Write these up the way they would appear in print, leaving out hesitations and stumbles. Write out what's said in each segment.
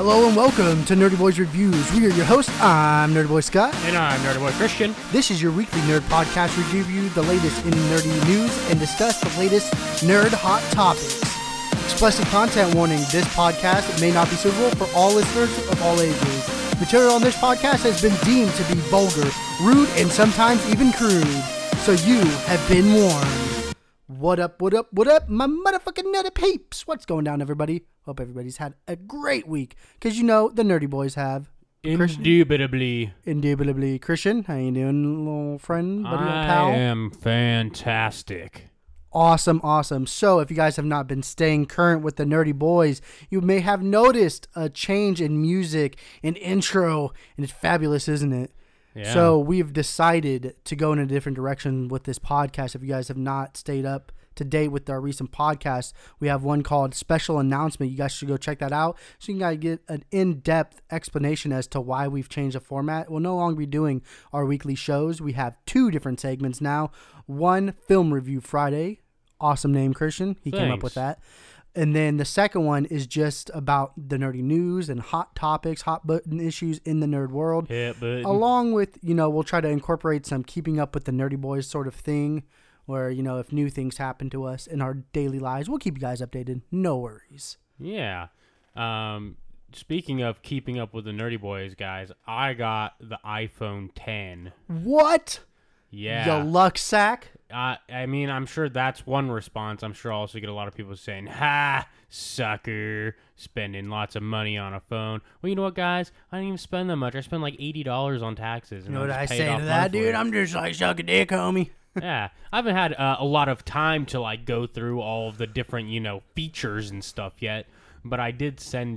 Hello and welcome to Nerdy Boys Reviews. We are your hosts. I'm Nerdy Boy Scott. And I'm Nerdy Boy Christian. This is your weekly nerd podcast. We review the latest in nerdy news and discuss the latest nerd hot topics. Explicit content warning, this podcast may not be suitable for all listeners of all ages. Material on this podcast has been deemed to be vulgar, rude, and sometimes even crude. So you have been warned. What up, my motherfucking nerdy peeps? What's going down, everybody? Hope everybody's had a great week, because you know the nerdy boys have. Indubitably. Christian, how you doing, little friend, buddy, pal? I am fantastic. Awesome. So, if you guys have not been staying current with the Nerdy Boys, you may have noticed a change in music and intro, and it's fabulous, isn't it? Yeah. So, we've decided to go in a different direction with this podcast. If you guys have not stayed up to date with our recent podcast, we have one called Special Announcement. You guys should go check that out so you can get an in-depth explanation as to why we've changed the format. We'll no longer be doing our weekly shows. We have two different segments now. One, Film Review Friday. Awesome name, Christian. He came up with that. And then the second one is just about the nerdy news and hot topics, hot button issues in the nerd world. Hit button. Along with, we'll try to incorporate some keeping up with the Nerdy Boys sort of thing, where, if new things happen to us in our daily lives, we'll keep you guys updated. No worries. Yeah. Speaking of keeping up with the Nerdy Boys, guys, I got the iPhone 10. What? Yeah. You luck sack? I mean, I'm sure that's one response. I'm sure I'll also get a lot of people saying, "Ha, sucker, spending lots of money on a phone." Well, you know what, guys? I didn't even spend that much. I spent like $80 on taxes. You know what I say to that, dude? I'm just like, suck a dick, homie. Yeah, I haven't had a lot of time to like go through all of the different, features and stuff yet. But I did send,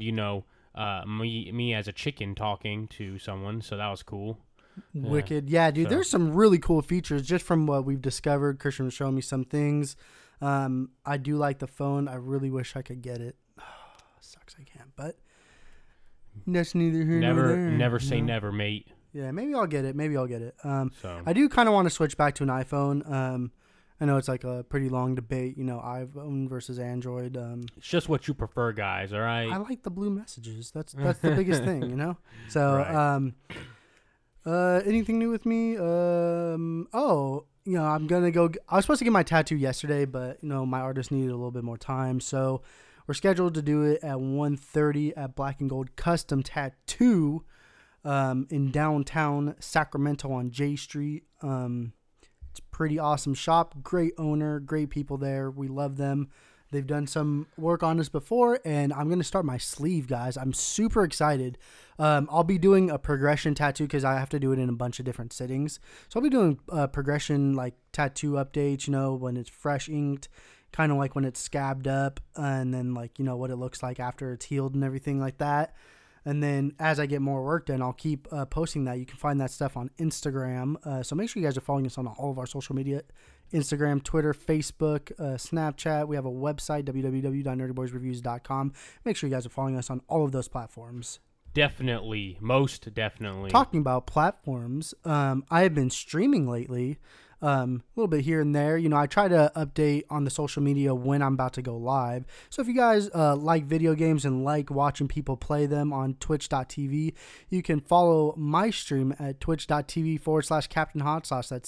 me as a chicken talking to someone, so that was cool. Wicked. Yeah, dude, there's some really cool features just from what we've discovered. Christian was showing me some things. I do like the phone. I really wish I could get it. Sucks I can't, but that's neither here nor there. Never say never, mate. Yeah, maybe I'll get it. So. I do kind of want to switch back to an iPhone. I know it's like a pretty long debate, iPhone versus Android. It's just what you prefer, guys, all right? I like the blue messages. That's the biggest thing, So, right. Anything new with me? I'm going to go. I was supposed to get my tattoo yesterday, but, my artist needed a little bit more time. So we're scheduled to do it at 1:30 at Black and Gold Custom Tattoo in downtown Sacramento on J Street. It's a pretty awesome shop. Great owner, great people there. We love them. They've done some work on us before, and I'm going to start my sleeve, guys. I'm super excited. I'll be doing a progression tattoo because I have to do it in a bunch of different sittings. So I'll be doing progression, like tattoo updates, when it's fresh inked, kind of like when it's scabbed up, and then like, what it looks like after it's healed and everything like that. And then as I get more work done, I'll keep posting that. You can find that stuff on Instagram. So make sure you guys are following us on all of our social media. Instagram, Twitter, Facebook, Snapchat. We have a website, www.nerdyboysreviews.com. Make sure you guys are following us on all of those platforms. Definitely. Most definitely. Talking about platforms, I have been streaming lately. A little bit here and there. I try to update on the social media when I'm about to go live. So if you guys like video games and like watching people play them on twitch.tv, you can follow my stream at twitch.tv/Captain Hot Sauce. That's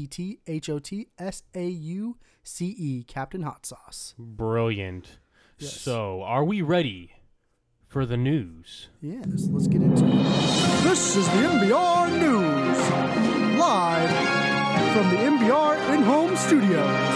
CPTHOTSAUCE, Captain Hot Sauce. Brilliant. Yes. So, are we ready for the news? Yes, let's get into it. This is the MBR News, live from the MBR in-home studios.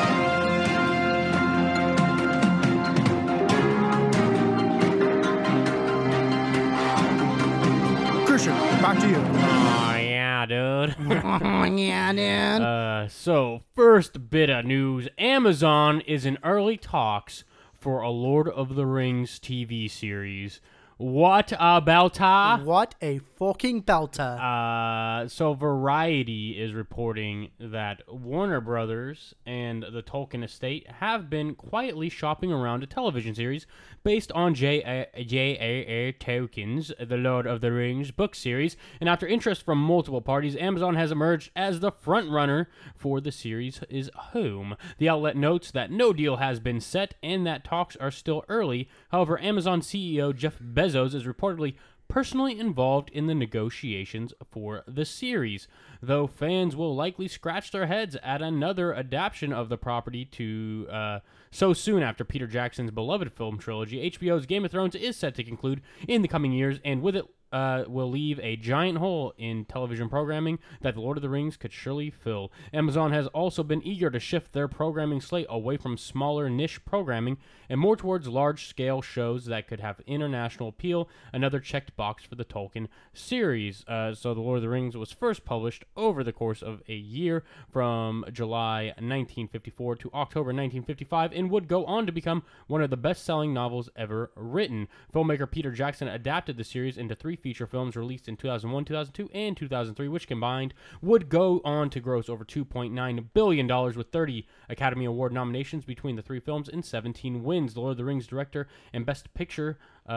Christian, back to you. Oh, yeah, dude. Yeah, dude. So, first bit of news. Amazon is in early talks for a Lord of the Rings TV series. What about What a fucking belter. So Variety is reporting that Warner Brothers and the Tolkien estate have been quietly shopping around a television series based on J.R.R. Tolkien's The Lord of the Rings book series, and after interest from multiple parties, Amazon has emerged as the front-runner for the series' home. The outlet notes that no deal has been set and that talks are still early. However, Amazon CEO Jeff Bezos Bezos is reportedly personally involved in the negotiations for the series, though fans will likely scratch their heads at another adaptation of the property to so soon after Peter Jackson's beloved film trilogy. HBO's Game of Thrones is set to conclude in the coming years, and with it will leave a giant hole in television programming that The Lord of the Rings could surely fill. Amazon has also been eager to shift their programming slate away from smaller niche programming and more towards large-scale shows that could have international appeal, another checked box for the Tolkien series. So The Lord of the Rings was first published over the course of a year from July 1954 to October 1955 and would go on to become one of the best-selling novels ever written. Filmmaker Peter Jackson adapted the series into 3 feature films released in 2001, 2002, and 2003, which combined would go on to gross over $2.9 billion with 30 Academy Award nominations between the 3 films and 17 wins. The Lord of the Rings director and Best Picture,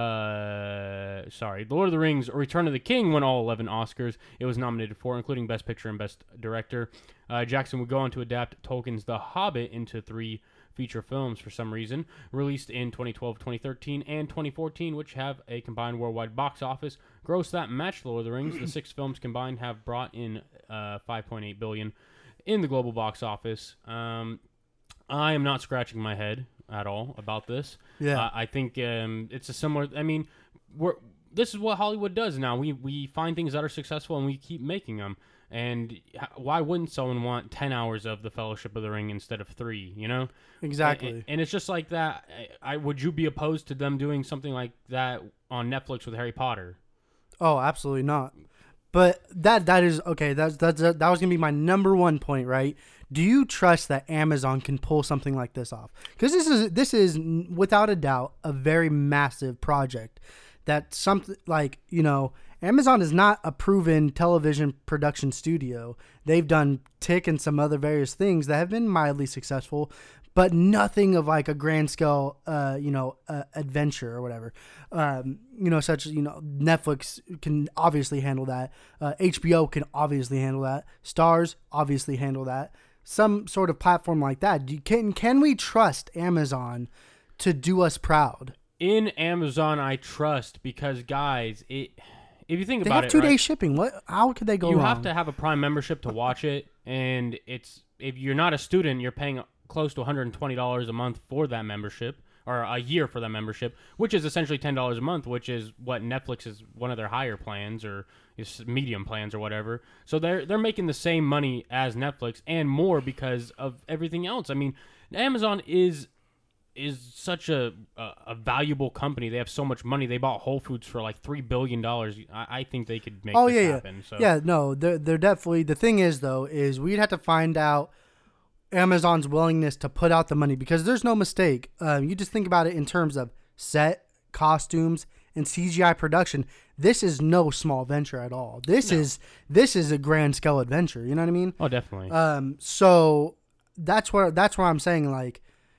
The Lord of the Rings Return of the King won all 11 Oscars it was nominated for, including Best Picture and Best Director. Jackson would go on to adapt Tolkien's The Hobbit into 3 feature films for some reason, released in 2012, 2013, and 2014, which have a combined worldwide box office gross that matched Lord of the Rings. The 6 films combined have brought in $5.8 billion in the global box office. I am not scratching my head at all about this. Yeah. I think it's a similar. I mean, this is what Hollywood does now. We find things that are successful and we keep making them. And why wouldn't someone want 10 hours of The Fellowship of the Ring instead of 3, you know? Exactly. And it's just like that. Would you be opposed to them doing something like that on Netflix with Harry Potter? Oh, absolutely not. But that is okay. That was gonna be my number one point, right? Do you trust that Amazon can pull something like this off? Because this is without a doubt a very massive project. That something like, you know, Amazon is not a proven television production studio. They've done Tick and some other various things that have been mildly successful, but nothing of like a grand scale, adventure or whatever. Such as, Netflix can obviously handle that. HBO can obviously handle that. Stars obviously handle that. Some sort of platform like that. Can we trust Amazon to do us proud? In Amazon, I trust because, guys, if you think about it, they have 2-day shipping. How could they go wrong? You have to have a Prime membership to watch it, and if you're not a student, you're paying close to $120 a month for that membership, or a year for that membership, which is essentially $10 a month, which is what Netflix is one of their higher plans or medium plans or whatever. So they're making the same money as Netflix and more because of everything else. I mean, Amazon is such a valuable company. They have so much money. They bought Whole Foods for like $3 billion. I think they could make this happen. So. Yeah, no, they're definitely. The thing is, though, is we'd have to find out Amazon's willingness to put out the money, because there's no mistake. You just think about it in terms of set, costumes, and CGI production. This is no small venture at all. This is a grand scale adventure. You know what I mean? Oh, definitely. So that's where I'm saying,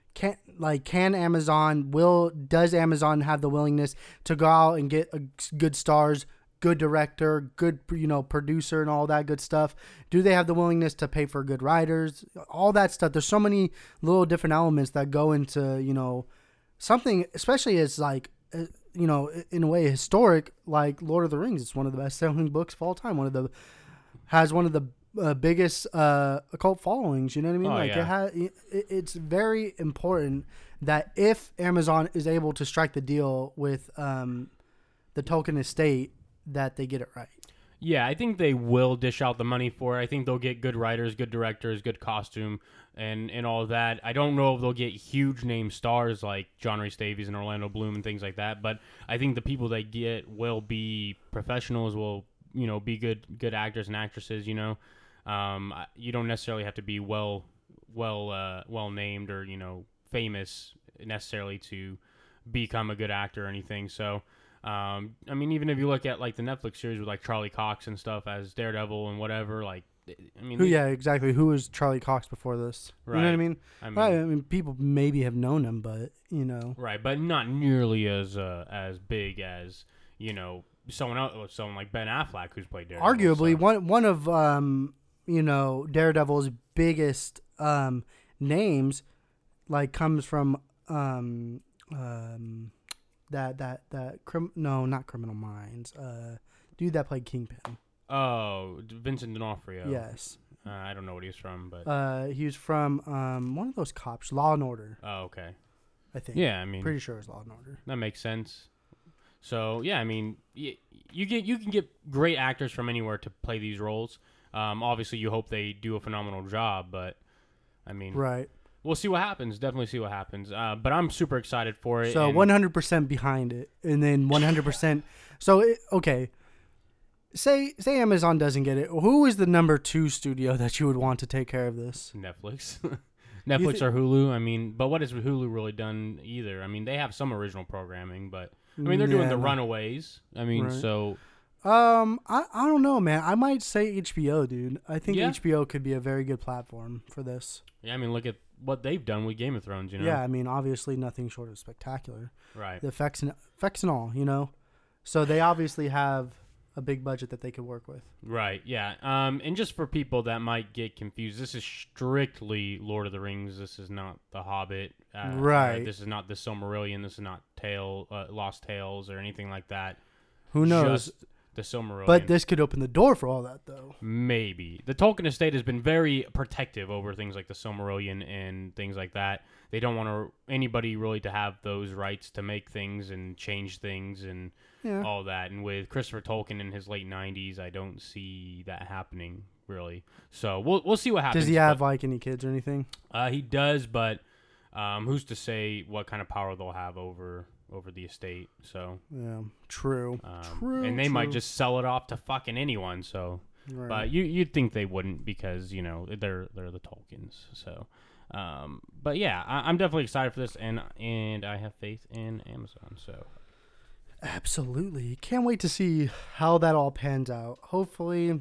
can Amazon does Amazon have the willingness to go out and get good stars, good director, good producer, and all that good stuff? Do they have the willingness to pay for good writers? All that stuff. There's so many little different elements that go into something, especially as in a way historic, like Lord of the Rings. It's one of the best selling books of all time. Has one of the biggest occult followings. You know what I mean? Yeah. It's very important that if Amazon is able to strike the deal with the Tolkien estate, that they get it right. Yeah, I think they will dish out the money for it. I think they'll get good writers, good directors, good costume, and all of that. I don't know if they'll get huge name stars like John Rhys Davies and Orlando Bloom and things like that, but I think the people they get will be professionals, will be good actors and actresses. You don't necessarily have to be well named or famous necessarily to become a good actor or anything. So. Even if you look at like the Netflix series with like Charlie Cox and stuff as Daredevil and whatever, exactly. Who was Charlie Cox before this? Right. You know what I mean? People maybe have known him, but right, but not nearly as big as someone like Ben Affleck, who's played Daredevil. Arguably, one of Daredevil's biggest names, comes from No, not Criminal Minds. Dude that played Kingpin. Oh, Vincent D'Onofrio. Yes. I don't know what he's from, but He was from one of those cops, Law and Order. oh, okay. I think. Yeah, I mean, Pretty sure it's Law and Order. that makes sense. So yeah, I mean, you can get great actors from anywhere to play these roles. Obviously, you hope they do a phenomenal job, but I mean, Right. we'll see what happens. Definitely see what happens. But I'm super excited for it. So and 100% behind it, and then 100%. Okay. Say Amazon doesn't get it. Who is the number 2 studio that you would want to take care of this? Netflix, Netflix or Hulu. I mean, but what has Hulu really done either? I mean, they have some original programming, but I mean, they're doing the Runaways. I mean, Right. so I don't know, man. I might say HBO, dude. I think Yeah. HBO could be a very good platform for this. yeah, I mean, look at what they've done with Game of Thrones. You know, Yeah, I mean, obviously nothing short of spectacular. right. The effects and all, you know. So they obviously have a big budget that they could work with. Right, yeah. And just for people that might get confused, this is strictly Lord of the Rings. This is not The Hobbit. Right. This is not The Silmarillion. This is not Lost Tales or anything like that. Who knows? Just The Silmarillion. But this could open the door for all that, though. Maybe. The Tolkien estate has been very protective over things like The Silmarillion and things like that. They don't want anybody really to have those rights to make things and change things and Yeah. all that. And with Christopher Tolkien in his late 90s, I don't see that happening really. So we'll see what happens. Does he have like any kids or anything? He does, but who's to say what kind of power they'll have over the estate? So Yeah. True. and they might just sell it off to fucking anyone. So, Right. but you'd think they wouldn't because they're the Tolkiens. So. But yeah, I'm definitely excited for this, and I have faith in Amazon. So Absolutely. Can't wait to see how that all pans out. Hopefully.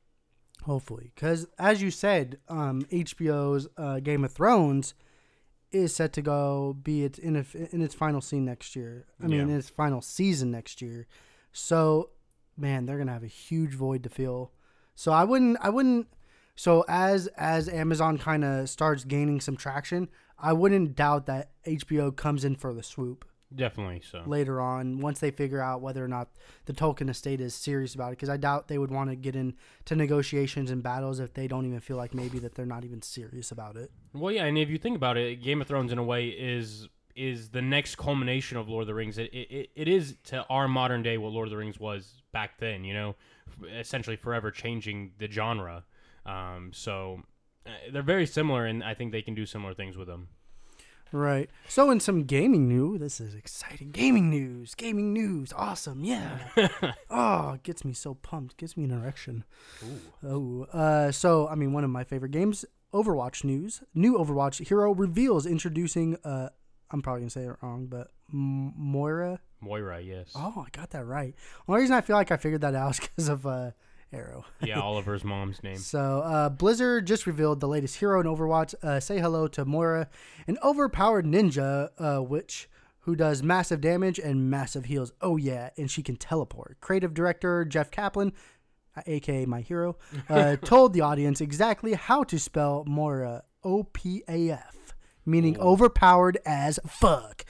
Because, as you said, HBO's Game of Thrones is set to go be in its final scene next year. In its final season next year. So, man, they're going to have a huge void to fill. So, I wouldn't. So, as Amazon kind of starts gaining some traction, I wouldn't doubt that HBO comes in for the swoop. definitely so. Later on, once they figure out whether or not the Tolkien estate is serious about it, because I doubt they would want to get into negotiations and battles if they don't even feel like maybe that they're not even serious about it. Well, yeah, and if you think about it, Game of Thrones in a way is the next culmination of Lord of the Rings. It is to our modern day what Lord of the Rings was back then. Essentially forever changing the genre. So they're very similar, and I think they can do similar things with them. Right. So in some gaming news, this is exciting. Gaming news. Awesome. Yeah. Oh, it gets me so pumped. Gives me an erection. Ooh. So, one of my favorite games, Overwatch news. New Overwatch hero reveals introducing, I'm probably going to say it wrong, but Moira. Moira, yes. Oh, I got that right. Only reason I feel like I figured that out is because of Arrow. Yeah, Oliver's mom's name. So, Blizzard just revealed the latest hero in Overwatch. Say hello to Moira, an overpowered ninja, who does massive damage and massive heals. Oh, yeah, and she can teleport. Creative director Jeff Kaplan, a.k.a. my hero, told the audience exactly how to spell Moira, O-P-A-F, meaning overpowered as fuck.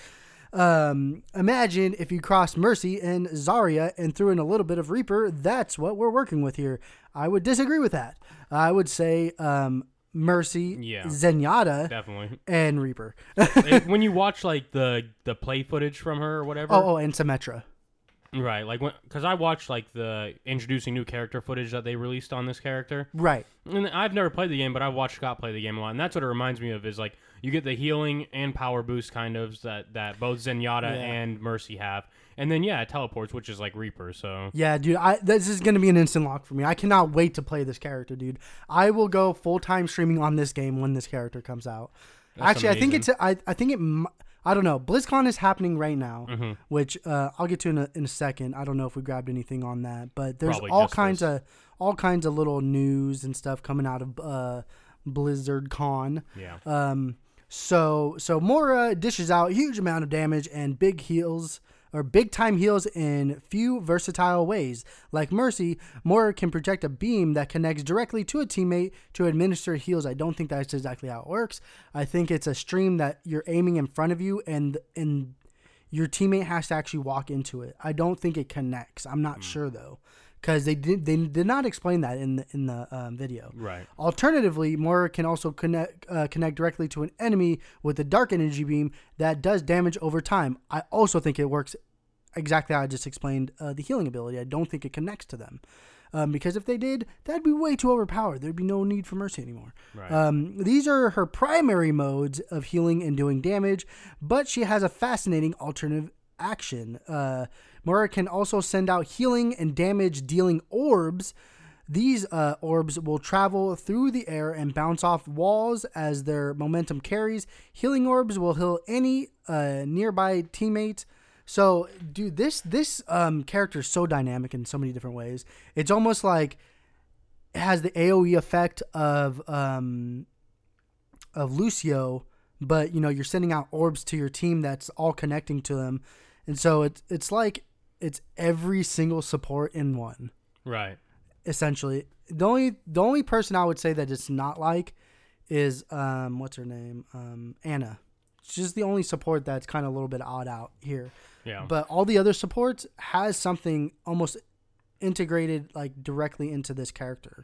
Imagine if you crossed Mercy and Zarya and threw in a little bit of Reaper. That's what we're working with here. I would disagree with that. I would say Mercy, Zenyatta, definitely, and Reaper. When you watch like the play footage from her or whatever. And Symmetra. Right, because I watched like the introducing new character footage that they released on this character. Right. And I've never played the game, but I've watched Scott play the game a lot, and that's what it reminds me of. Is like you get the healing and power boost kind of that both Zenyatta and Mercy have, and then it teleports, which is like Reaper. So yeah, dude, this is gonna be an instant lock for me. I cannot wait to play this character, dude. I will go full-time streaming on this game when this character comes out. That's Actually, amazing. I think it. I don't know. BlizzCon is happening right now, which I'll get to in a second. I don't know if we grabbed anything on that, but there's Probably all kinds of little news and stuff coming out of BlizzardCon. Yeah. So Moira dishes out a huge amount of damage and big time heals in few versatile ways. Like Mercy, Moira can project a beam that connects directly to a teammate to administer heals. I don't think that's exactly how it works. I think it's a stream that you're aiming in front of you and your teammate has to actually walk into it. I don't think it connects. I'm not sure though, because they did not explain that in the video. Right. Alternatively, Moira can also connect directly to an enemy with a dark energy beam that does damage over time. I also think it works exactly how I just explained the healing ability. I don't think it connects to them. Because if they did, that'd be way too overpowered. There'd be no need for Mercy anymore. Right. These are her primary modes of healing and doing damage, but she has a fascinating alternative action. Moira can also send out healing and damage dealing orbs. These orbs will travel through the air and bounce off walls as their momentum carries. Healing orbs will heal any nearby teammate. So, dude, this character is so dynamic in so many different ways. It's almost like it has the AoE effect of Lucio, but you're sending out orbs to your team that's all connecting to them, and so it's like it's every single support in one. Right. Essentially, the only person I would say that it's not like is what's her name, Anna. She's the only support that's kind of a little bit odd out here. Yeah. But all the other supports has something almost integrated like directly into this character.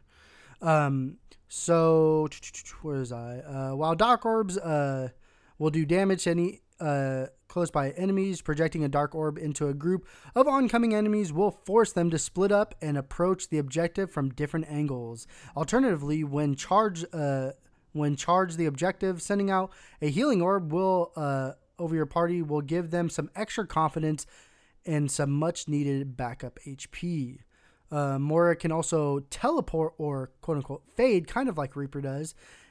So where is I? While dark orbs will do damage to any close by enemies, projecting a dark orb into a group of oncoming enemies will force them to split up and approach the objective from different angles. Alternatively, when charge the objective, sending out a healing orb will over your party will give them some extra confidence and some much needed backup HP. Moira can also teleport or quote unquote fade, kind of like Reaper does.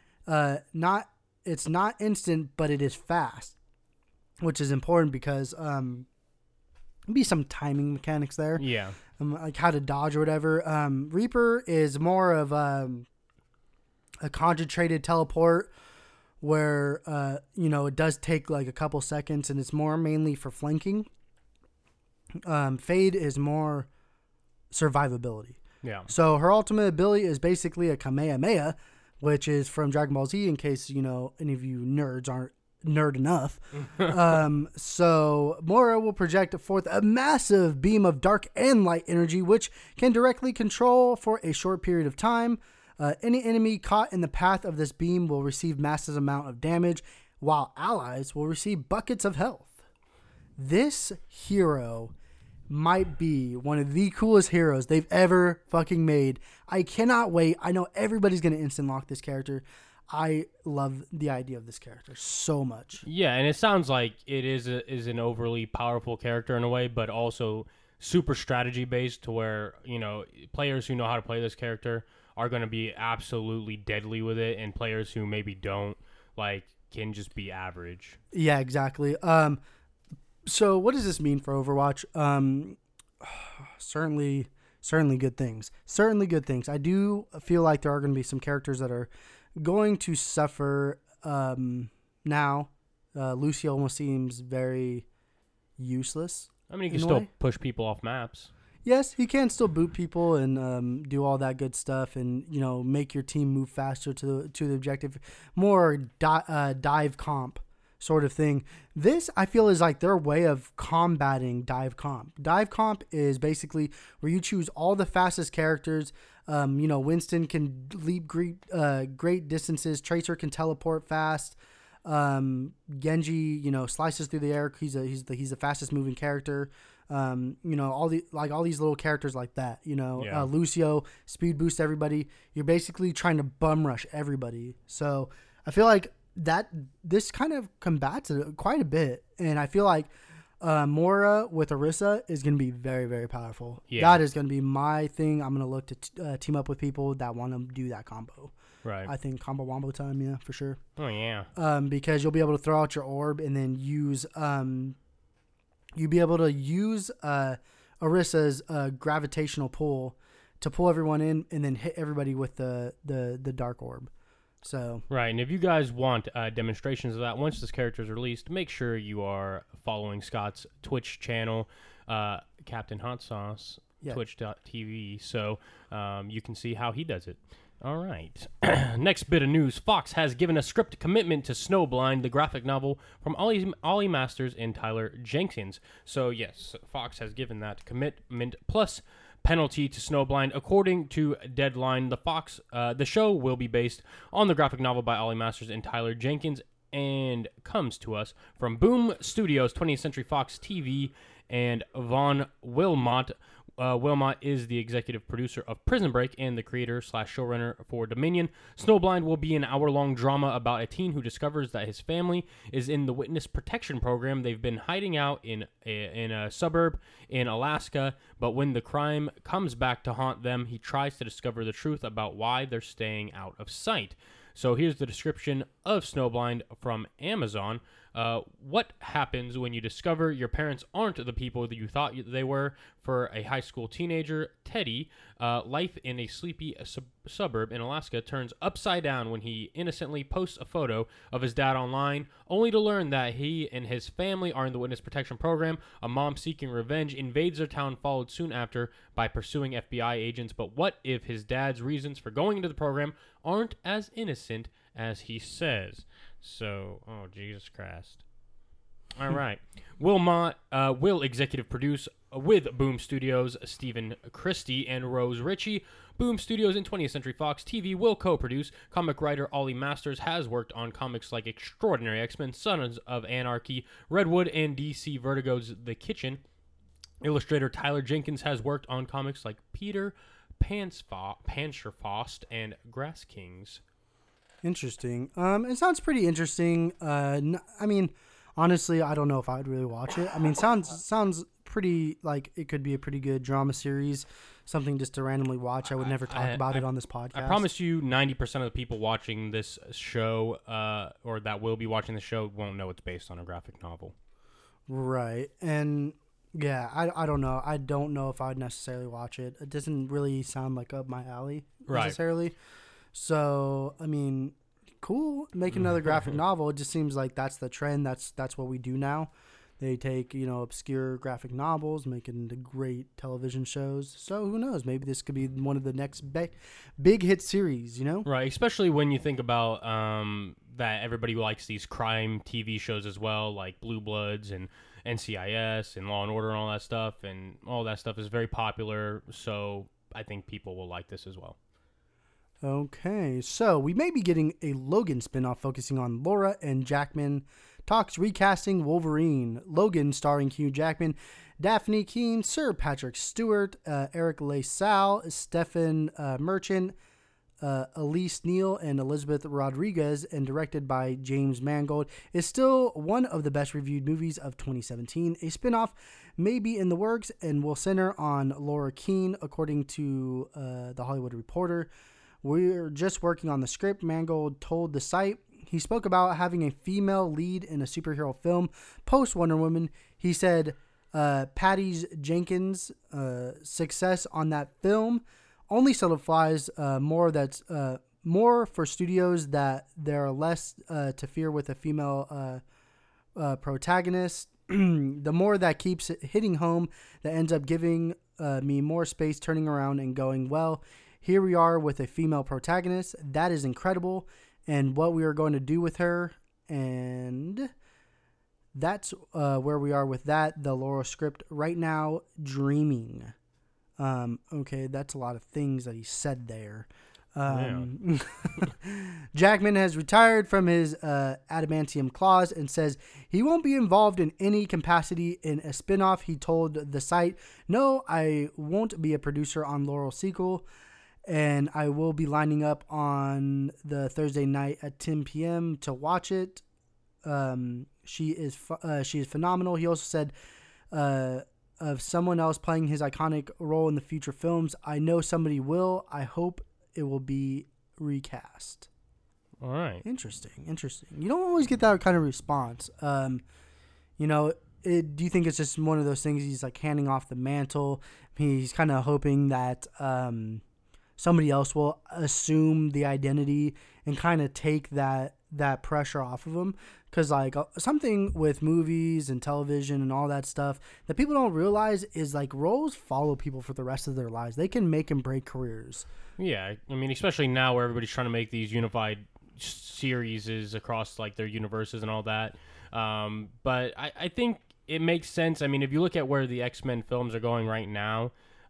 It's not instant, but it is fast, which is important because be some timing mechanics there. Yeah. Like how to dodge or whatever. Reaper is more of a concentrated teleport where it does take like a couple seconds and it's more mainly for flanking. Fade is more survivability. Yeah. So her ultimate ability is basically a Kamehameha, which is from Dragon Ball Z, in case any of you nerds aren't nerd enough. So Moira will project forth a massive beam of dark and light energy, which can directly control for a short period of time. Any enemy caught in the path of this beam will receive massive amount of damage, while allies will receive buckets of health. This hero might be one of the coolest heroes they've ever fucking made. I cannot wait. I know everybody's going to instant lock this character. I love the idea of this character so much. Yeah, and it sounds like it is an overly powerful character in a way, but also super strategy based to where, players who know how to play this character are going to be absolutely deadly with it, and players who maybe don't, can just be average. Yeah, exactly. So what does this mean for Overwatch? Certainly good things. Certainly good things. I do feel like there are going to be some characters that are going to suffer now. Lucio almost seems very useless. I mean, he can still push people off maps. Yes, he can still boot people and do all that good stuff, and make your team move faster to the objective. More dive comp sort of thing. This, I feel, is like their way of combating dive comp. Dive comp is basically where you choose all the fastest characters. Winston can leap great distances. Tracer can teleport fast. Genji, slices through the air. He's the fastest moving character. All these little characters like that. Lucio speed boost everybody. You're basically trying to bum rush everybody. So I feel like that this kind of combats it quite a bit, and I feel like Moira with Orisa is going to be very, very powerful. Yeah. That is going to be my thing. I'm going to look to team up with people that want to do that combo. Right. I think combo wombo time, yeah, for sure. Oh yeah. Because you'll be able to throw out your orb and then use you'll be able to use Orisa's gravitational pull to pull everyone in and then hit everybody with the dark orb. So right, and if you guys want demonstrations of that once this character is released, make sure you are following Scott's Twitch channel, Captain Hot Sauce, Twitch.tv, so you can see how he does it. All right. Next bit of news. Fox has given a script commitment to Snowblind, the graphic novel from Ollie Masters and Tyler Jenkins. So, yes, Fox has given that commitment plus penalty to Snowblind. According to Deadline, the show will be based on the graphic novel by Ollie Masters and Tyler Jenkins and comes to us from Boom Studios, 20th Century Fox TV, and Vaughn Wilmot. Wilmot is the executive producer of Prison Break and the creator/showrunner for Dominion. Snowblind will be an hour-long drama about a teen who discovers that his family is in the witness protection program. They've been hiding out in a suburb in Alaska, but when the crime comes back to haunt them, he tries to discover the truth about why they're staying out of sight. So here's the description of Snowblind from Amazon. What happens when you discover your parents aren't the people that you thought they were? For a high school teenager, Teddy, life in a sleepy suburb in Alaska turns upside down when he innocently posts a photo of his dad online, only to learn that he and his family are in the witness protection program. A mom seeking revenge invades their town, followed soon after by pursuing FBI agents. But what if his dad's reasons for going into the program aren't as innocent as he says? So, oh, Jesus Christ. All right. Wilmot will executive produce with Boom Studios, Stephen Christie and Rose Ritchie. Boom Studios and 20th Century Fox TV will co-produce. Comic writer Ollie Masters has worked on comics like Extraordinary X-Men, Sons of Anarchy, Redwood, and DC Vertigo's The Kitchen. Illustrator Tyler Jenkins has worked on comics like Peter Panzerfaust and Grass Kings. Interesting. It sounds pretty interesting. I mean, honestly, I don't know if I would really watch it. I mean, sounds pretty like it could be a pretty good drama series, something just to randomly watch. I would never talk about it on this podcast. I promise you, 90% of the people watching this show, or that will be watching the show, won't know it's based on a graphic novel. Right, and yeah, I don't know. I don't know if I'd necessarily watch it. It doesn't really sound like up my alley necessarily. Right. So, I mean, cool. Make another graphic novel. It just seems like that's the trend. That's what we do now. They take, obscure graphic novels, make it into great television shows. So, who knows? Maybe this could be one of the next big hit series, Right, especially when you think about that everybody likes these crime TV shows as well, like Blue Bloods and NCIS and Law and Order and all that stuff. And all that stuff is very popular. So, I think people will like this as well. Okay, so we may be getting a Logan spinoff focusing on Laura and Jackman. Talks recasting Wolverine. Logan starring Hugh Jackman, Daphne Keane, Sir Patrick Stewart, Eric LaSalle, Stephen Merchant, Elise Neal, and Elizabeth Rodriguez, and directed by James Mangold, is still one of the best reviewed movies of 2017. A spinoff may be in the works and will center on Laura Keane, according to The Hollywood Reporter. We're just working on the script, Mangold told the site. He spoke about having a female lead in a superhero film post Wonder Woman. He said Patty Jenkins' success on that film only solidifies more for studios that there are less to fear with a female protagonist. The more that keeps hitting home, that ends up giving me more space turning around and going, well, here we are with a female protagonist. That is incredible. And what we are going to do with her. And that's where we are with that. The Laura script right now, dreaming. Okay, that's a lot of things that he said there. Jackman has retired from his adamantium clause and says he won't be involved in any capacity in a spinoff. He told the site, "No, I won't be a producer on Laurel's sequel. And I will be lining up on the Thursday night at 10 p.m. to watch it. She is phenomenal." He also said of someone else playing his iconic role in the future films, "I know somebody will. I hope it will be recast." All right. Interesting. You don't always get that kind of response. Do you think it's just one of those things he's like handing off the mantle? He's kind of hoping that somebody else will assume the identity and kind of take that that pressure off of them. Because, like, something with movies and television and all that stuff that people don't realize is, like, roles follow people for the rest of their lives. They can make and break careers. Yeah, I mean, especially now where everybody's trying to make these unified series across, like, their universes and all that. But I think it makes sense. I mean, if you look at where the X-Men films are going right now,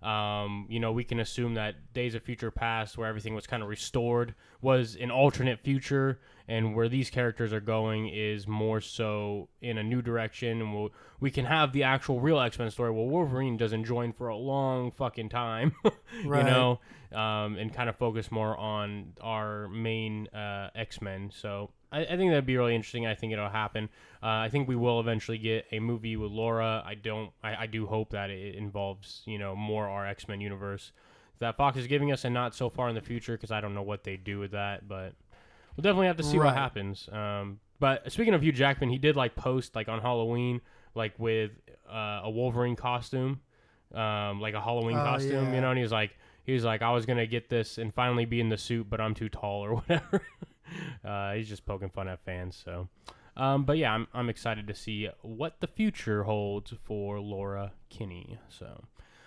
we can assume that Days of Future Past, where everything was kind of restored, was an alternate future, and where these characters are going is more so in a new direction, and we can have the actual real X-Men story. Well, Wolverine doesn't join for a long fucking time, Right. and kind of focus more on our main X-Men. So I think that'd be really interesting. I think it'll happen. I think we will eventually get a movie with Laura. I do hope that it involves, more our X-Men universe that Fox is giving us, and not so far in the future, because I don't know what they do with that, but we'll definitely have to see what happens. But speaking of Hugh Jackman, he did post on Halloween, with a Wolverine costume, like a Halloween costume, yeah. and he was like, I was gonna get this and finally be in the suit, but I'm too tall or whatever. He's just poking fun at fans. So, but yeah, I'm excited to see what the future holds for Laura Kinney. So.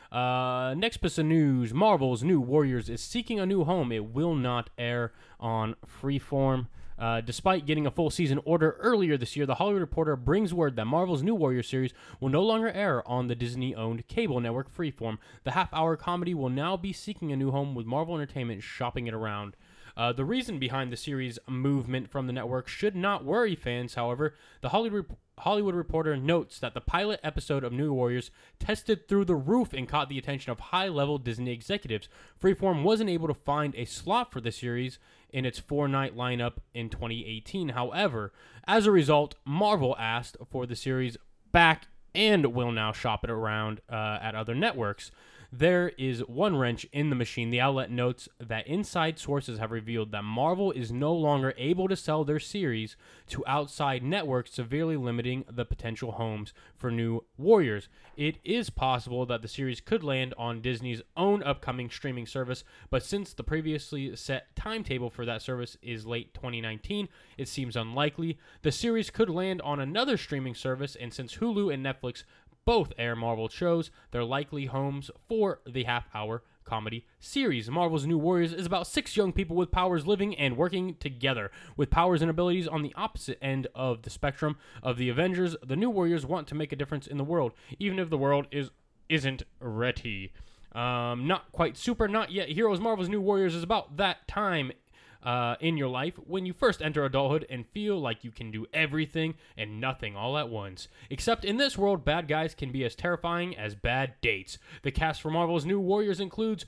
Next piece of news, Marvel's New Warriors is seeking a new home. It will not air on Freeform. Despite getting a full season order earlier this year, The Hollywood Reporter brings word that Marvel's New Warriors series will no longer air on the Disney-owned cable network Freeform. The half-hour comedy will now be seeking a new home, with Marvel Entertainment shopping it around. The reason behind the series' movement from the network should not worry fans, however. The Hollywood Reporter notes that the pilot episode of New Warriors tested through the roof and caught the attention of high-level Disney executives. Freeform wasn't able to find a slot for the series in its 4-night lineup in 2018. However, as a result, Marvel asked for the series back and will now shop it around at other networks. There is one wrench in the machine. The outlet notes that inside sources have revealed that Marvel is no longer able to sell their series to outside networks, severely limiting the potential homes for New Warriors. It is possible that the series could land on Disney's own upcoming streaming service, but since the previously set timetable for that service is late 2019, it seems unlikely. The series could land on another streaming service, and since Hulu and Netflix both air Marvel shows, they're likely homes for the half-hour comedy series. Marvel's New Warriors is about 6 young people with powers living and working together. With powers and abilities on the opposite end of the spectrum of the Avengers, the New Warriors want to make a difference in the world, even if the world isn't ready. Not quite super, not yet heroes. Marvel's New Warriors is about that time in your life when you first enter adulthood and feel like you can do everything and nothing all at once. Except in this world, bad guys can be as terrifying as bad dates. The cast for Marvel's New Warriors includes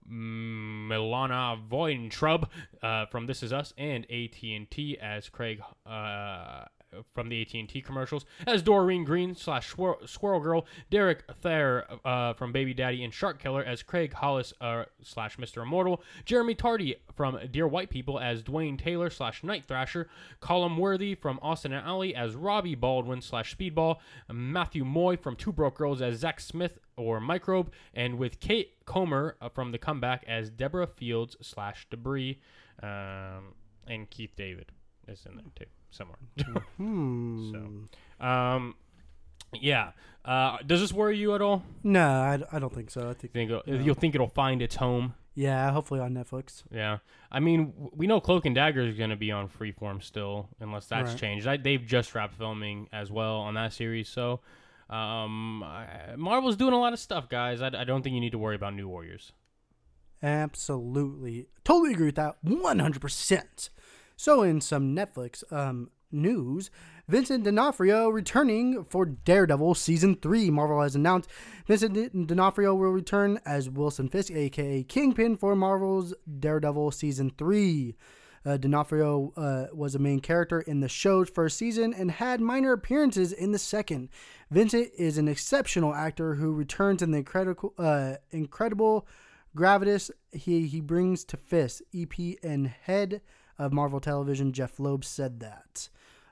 Milana Vointrub from This Is Us and AT&T as Craig from the AT&T commercials, as Doreen Green / Squirrel Girl, Derek Thayer from Baby Daddy and Shark Killer as Craig Hollis / Mr. Immortal, Jeremy Tardy from Dear White People as Dwayne Taylor / Night Thrasher, Colin Worthy from Austin and Alley as Robbie Baldwin / Speedball, Matthew Moy from Two Broke Girls as Zach Smith or Microbe, and with Kate Comer from The Comeback as Deborah Fields / Debris, and Keith David is in there too. Somewhere. So, yeah. Does this worry you at all? No, I don't think so. I think You'll think it'll find its home? Yeah, hopefully on Netflix. Yeah. I mean, we know Cloak and Dagger is going to be on Freeform still, unless that's changed. They've just wrapped filming as well on that series, so Marvel's doing a lot of stuff, guys. I don't think you need to worry about New Warriors. Absolutely. Totally agree with that. 100%. So in some Netflix news, Vincent D'Onofrio returning for Daredevil Season 3. Marvel has announced Vincent D'Onofrio will return as Wilson Fisk, a.k.a. Kingpin, for Marvel's Daredevil Season 3. D'Onofrio was a main character in the show's first season and had minor appearances in the second. Vincent is an exceptional actor who returns in the incredible gravitas he brings to Fisk. EP and head of Marvel Television, Jeff Loeb, said that.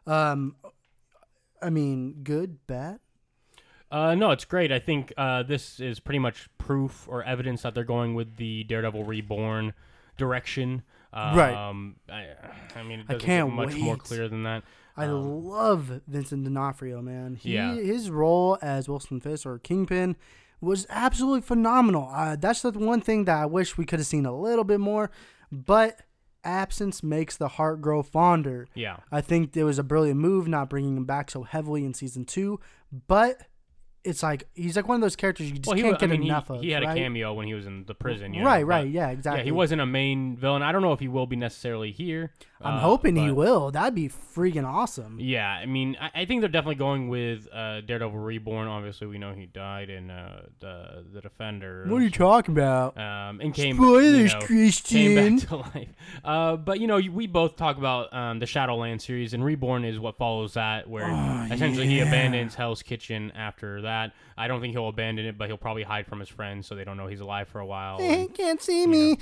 I mean, good, bad? No, it's great. I think this is pretty much proof or evidence that they're going with the Daredevil Reborn direction. Right. I mean, it I doesn't can't get much more wait. clear than that. I love Vincent D'Onofrio, man. Yeah. His role as Wilson Fisk or Kingpin was absolutely phenomenal. That's the one thing that I wish we could have seen a little bit more, but absence makes the heart grow fonder. Yeah. I think it was a brilliant move not bringing him back so heavily in season 2, but it's like he's like one of those characters you just can't get enough of. He had right? a cameo when he was in the prison. You Right, know, right, but, yeah, exactly. Yeah, he wasn't a main villain. I don't know if he will be necessarily here. I'm hoping he but- will. That'd be freaking awesome. Yeah, I mean, I think they're definitely going with Daredevil Reborn. Obviously, we know he died in the Defender. What are you talking about? And came, Spoilers, came Christian. back to life. But we both talk about the Shadowland series, and Reborn is what follows that, where essentially he abandons Hell's Kitchen after that. I don't think he'll abandon it, but he'll probably hide from his friends so they don't know he's alive for a while. He can't see me.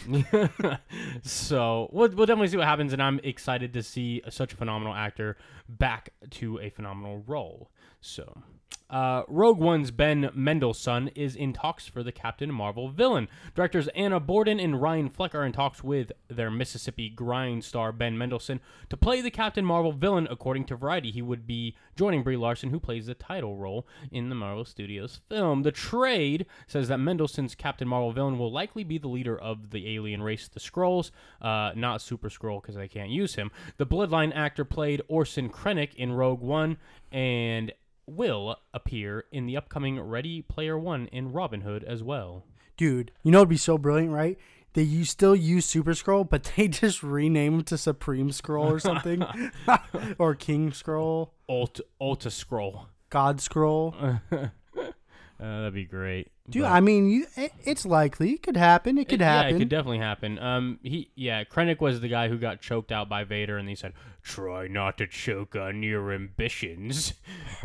So we'll definitely see what happens, and I'm excited to see such a phenomenal actor back to a phenomenal role. So, Rogue One's Ben Mendelsohn is in talks for the Captain Marvel villain. Directors Anna Borden and Ryan Fleck are in talks with their Mississippi grind star Ben Mendelsohn to play the Captain Marvel villain. According to Variety, he would be joining Brie Larson, who plays the title role in the Marvel Studios film. The trade says that Mendelsohn's Captain Marvel villain will likely be the leader of the alien race, the Skrulls, not Super Skrull because they can't use him. The Bloodline actor played Orson Krennic in Rogue One and will appear in the upcoming Ready Player One in Robin Hood as well. Dude, you know it'd be so brilliant, right? They still use Super Scroll, but they just rename him to Supreme Scroll or something. Or King Scroll. Ulta Scroll. God Scroll. That'd be great. Dude, but- I mean, it's likely. It could happen. It could happen. Yeah, it could definitely happen. Krennic was the guy who got choked out by Vader, and he said, "Try not to choke on your ambitions."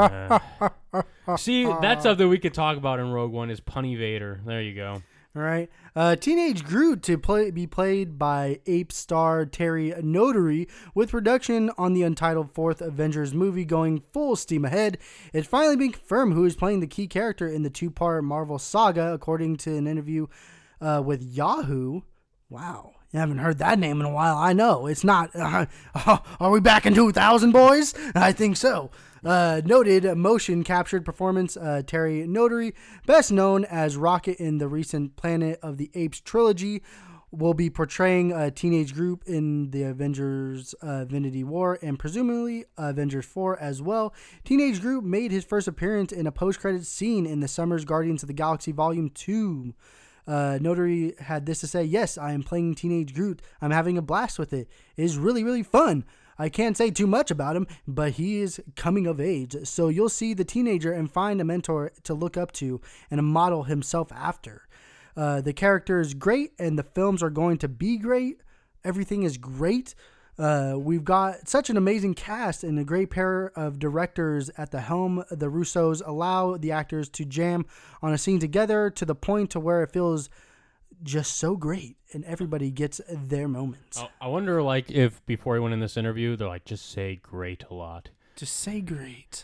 See, that's something we could talk about in Rogue One is Punny Vader. There you go. All right. Teenage Groot to be played by Ape star Terry Notary, with production on the untitled fourth Avengers movie going full steam ahead. It's finally been confirmed who is playing the key character in the two-part Marvel saga, according to an interview with Yahoo. Wow. You haven't heard that name in a while. I know. It's not. Are we back in 2000, boys? I think so. Noted motion captured performance Terry Notary, best known as Rocket in the recent Planet of the Apes trilogy, will be portraying a teenage group in the Avengers Infinity War and presumably Avengers 4 as well. Teenage Groot made his first appearance in a post-credits scene in the summer's Guardians of the Galaxy Volume 2. Notary had this to say: "Yes, I am playing Teenage Groot. I'm having a blast with it. It is really, really fun. I can't say too much about him, but he is coming of age. So you'll see the teenager and find a mentor to look up to and a model himself after. The character is great, and the films are going to be great. Everything is great. We've got such an amazing cast and a great pair of directors at the helm. The Russos allow the actors to jam on a scene together to the point to where it feels just so great, and everybody gets their moments." I wonder, like, if before he went in this interview, they're like, just say great a lot. Just say great.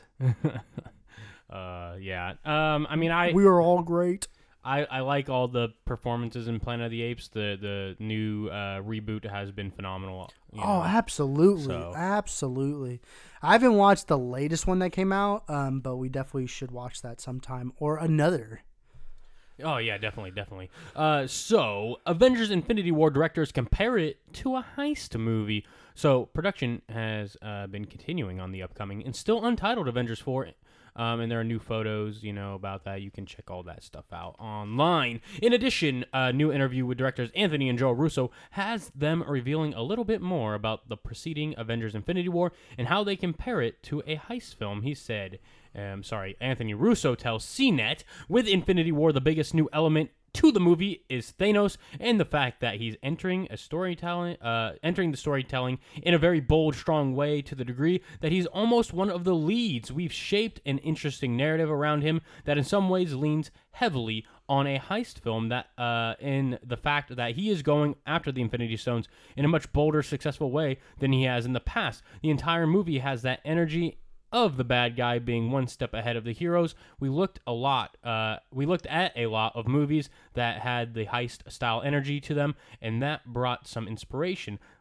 Yeah. I mean, We are all great. I like all the performances in Planet of the Apes. The new reboot has been phenomenal. Oh, absolutely. So- Absolutely. I haven't watched the latest one that came out, but we definitely should watch that sometime or another. Oh, yeah, definitely. So, Avengers Infinity War directors compare it to a heist movie. So, production has been continuing on the upcoming and still untitled Avengers 4. And there are new photos, about that. You can check all that stuff out online. In addition, a new interview with directors Anthony and Joe Russo has them revealing a little bit more about the preceding Avengers Infinity War and how they compare it to a heist film. He said, Anthony Russo tells CNET, with Infinity War, the biggest new element to the movie is Thanos and the fact that he's entering the storytelling in a very bold, strong way, to the degree that he's almost one of the leads. We've shaped an interesting narrative around him that in some ways leans heavily on a heist film, that in the fact that he is going after the Infinity Stones in a much bolder, successful way than he has in the past. The entire movie has that energy of the bad guy being one step ahead of the heroes. We looked at a lot of movies that had the heist style energy to them, and that brought some inspiration.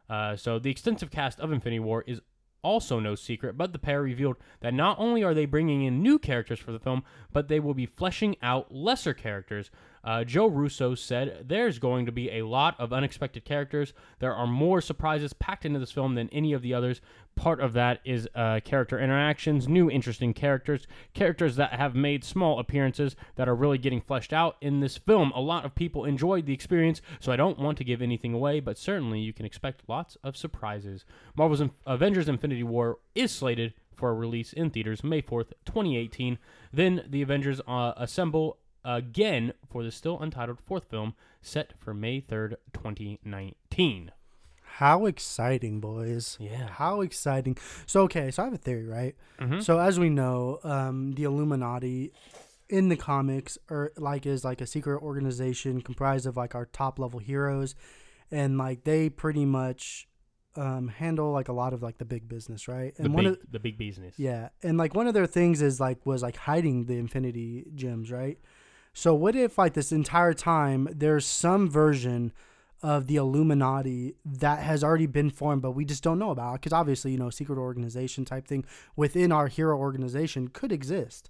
So the extensive cast of Infinity War is also no secret, but the pair revealed that not only are they bringing in new characters for the film, but they will be fleshing out lesser characters. Joe Russo said there's going to be a lot of unexpected characters. There are more surprises packed into this film than any of the others. Part of that is character interactions, new interesting characters that have made small appearances that are really getting fleshed out in this film. A lot of people enjoyed the experience, so I don't want to give anything away, but certainly you can expect lots of surprises. Marvel's Avengers Infinity War is slated for a release in theaters May 4th, 2018. Then the Avengers assemble again for the still untitled fourth film set for May 3rd, 2019. How exciting, boys. Yeah. How exciting. So I have a theory, right? Mm-hmm. So as we know, the Illuminati in the comics is like a secret organization comprised of like our top level heroes, and like they pretty much handle like a lot of like the big business, right? And the big business. Yeah. And like one of their things was hiding the Infinity Gems, right? So what if like this entire time there's some version of the Illuminati that has already been formed, but we just don't know about? Because obviously, secret organization type thing within our hero organization could exist.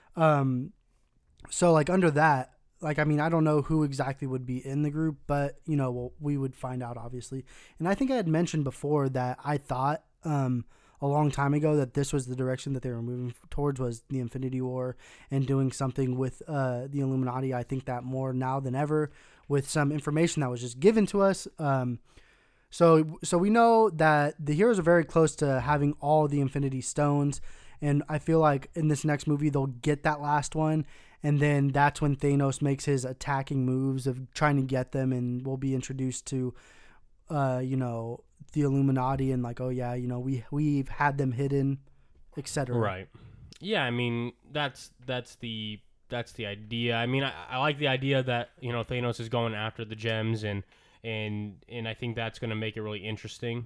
So like under that, like, I mean, I don't know who exactly would be in the group, but we would find out obviously. And I think I had mentioned before that I thought, a long time ago, that this was the direction that they were moving towards, was the Infinity War and doing something with the Illuminati. I think that more now than ever with some information that was just given to us. So we know that the heroes are very close to having all the Infinity Stones, and I feel like in this next movie they'll get that last one, and then that's when Thanos makes his attacking moves of trying to get them, and we'll be introduced to the Illuminati and like, oh yeah, we've had them hidden, etc. Right. Yeah, I mean that's the idea. I mean, I like the idea that Thanos is going after the gems, and I think that's going to make it really interesting.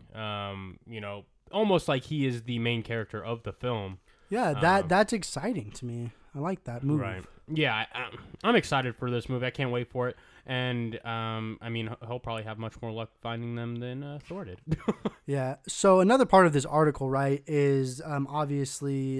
Almost like he is the main character of the film. Yeah, that's exciting to me. I like that move. Right. Yeah, I'm excited for this movie. I can't wait for it. And, I mean, he'll probably have much more luck finding them than Thor did. Yeah. So another part of this article, right, is obviously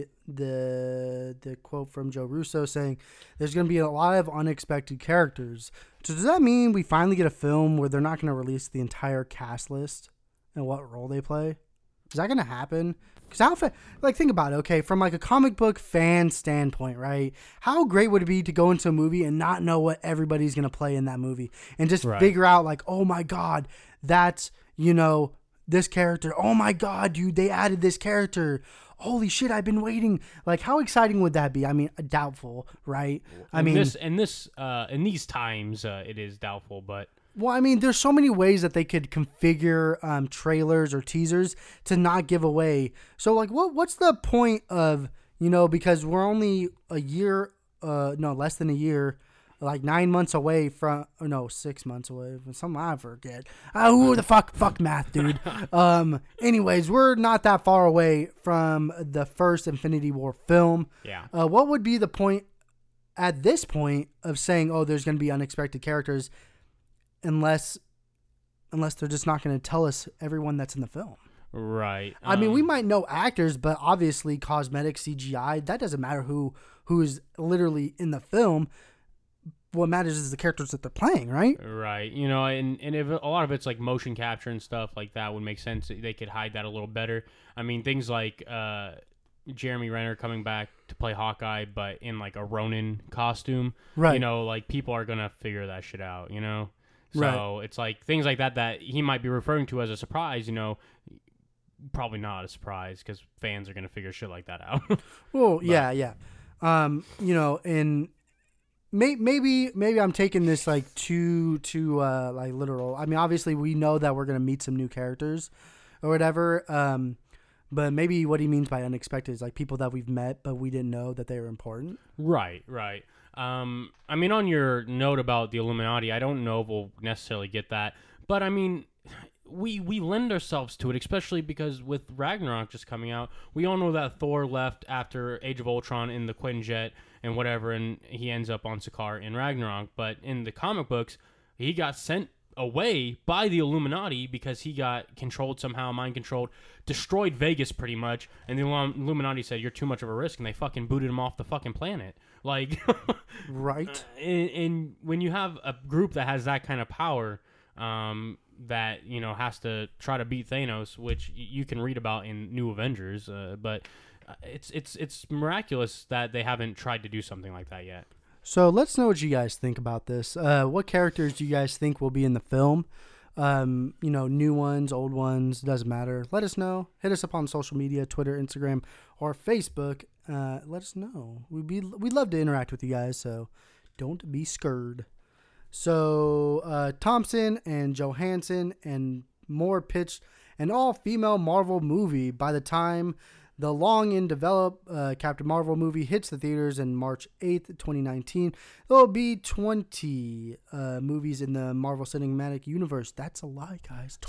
the quote from Joe Russo saying there's going to be a lot of unexpected characters. So does that mean we finally get a film where they're not going to release the entire cast list and what role they play? Is that going to happen? Because think about it, okay, from like a comic book fan standpoint, right? How great would it be to go into a movie and not know what everybody's going to play in that movie and just figure out like, oh my God, that's, this character. Oh my God, dude, they added this character. Holy shit, I've been waiting. Like, how exciting would that be? I mean, doubtful, right? In these times, it is doubtful, but. Well, I mean, there's so many ways that they could configure trailers or teasers to not give away. So, like, what's the point of, because we're only a year, less than a year, like 9 months away from, 6 months away from something I forget. Who the fuck math, dude. Anyways, we're not that far away from the first Infinity War film. Yeah. What would be the point at this point of saying, oh, there's going to be unexpected characters? Unless they're just not going to tell us everyone that's in the film. Right. I mean, we might know actors, but obviously cosmetic CGI, that doesn't matter who's literally in the film. What matters is the characters that they're playing, right? Right. And if a lot of it's like motion capture and stuff like that would make sense. They could hide that a little better. I mean, things like Jeremy Renner coming back to play Hawkeye, but in like a Ronin costume. Right. Like people are going to figure that shit out, So right. It's like things like that he might be referring to as a surprise, probably not a surprise because fans are going to figure shit like that out. Well, yeah. And maybe I'm taking this like too like literal. I mean, obviously we know that we're going to meet some new characters or whatever. But maybe what he means by unexpected is like people that we've met, but we didn't know that they were important. Right. I mean, on your note about the Illuminati, I don't know if we'll necessarily get that, but I mean, we lend ourselves to it, especially because with Ragnarok just coming out, we all know that Thor left after Age of Ultron in the Quinjet and whatever, and he ends up on Sakaar in Ragnarok. But in the comic books, he got sent away by the Illuminati because he got controlled somehow, mind controlled, destroyed Vegas pretty much, and the Illuminati said, you're too much of a risk, and they fucking booted him off the fucking planet. Like, Right. and when you have a group that has that kind of power, that, you know, has to try to beat Thanos, which you can read about in New Avengers, but it's miraculous that they haven't tried to do something like that yet. So let's know what you guys think about this. What characters do you guys think will be in the film? New ones, old ones, doesn't matter. Let us know. Hit us up on social media, Twitter, Instagram, or Facebook. Let us know. We'd love to interact with you guys, so don't be scared. So Thompson and Johansson and more pitched an all-female Marvel movie by the time the long in develop Captain Marvel movie hits the theaters in March 8th, 2019. There will be 20 movies in the Marvel Cinematic Universe. That's a lot, guys.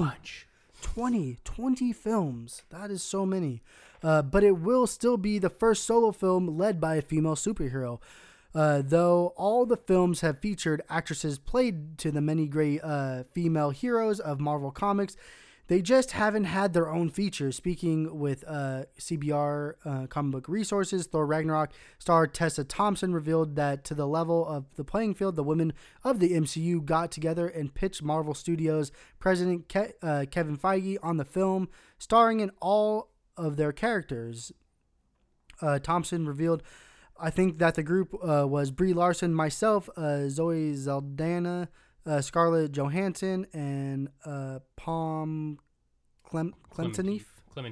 20 films. That is so many. But it will still be the first solo film led by a female superhero. Though all the films have featured actresses played to the many great female heroes of Marvel Comics, they just haven't had their own features. Speaking with CBR Comic Book Resources, Thor Ragnarok star Tessa Thompson revealed that to the level of the playing field, the women of the MCU got together and pitched Marvel Studios president Kevin Feige on the film, starring in all of their characters. Thompson revealed, I think that the group was Brie Larson, myself, Zoe Saldana, Scarlett Johansson, and Palm Clementif,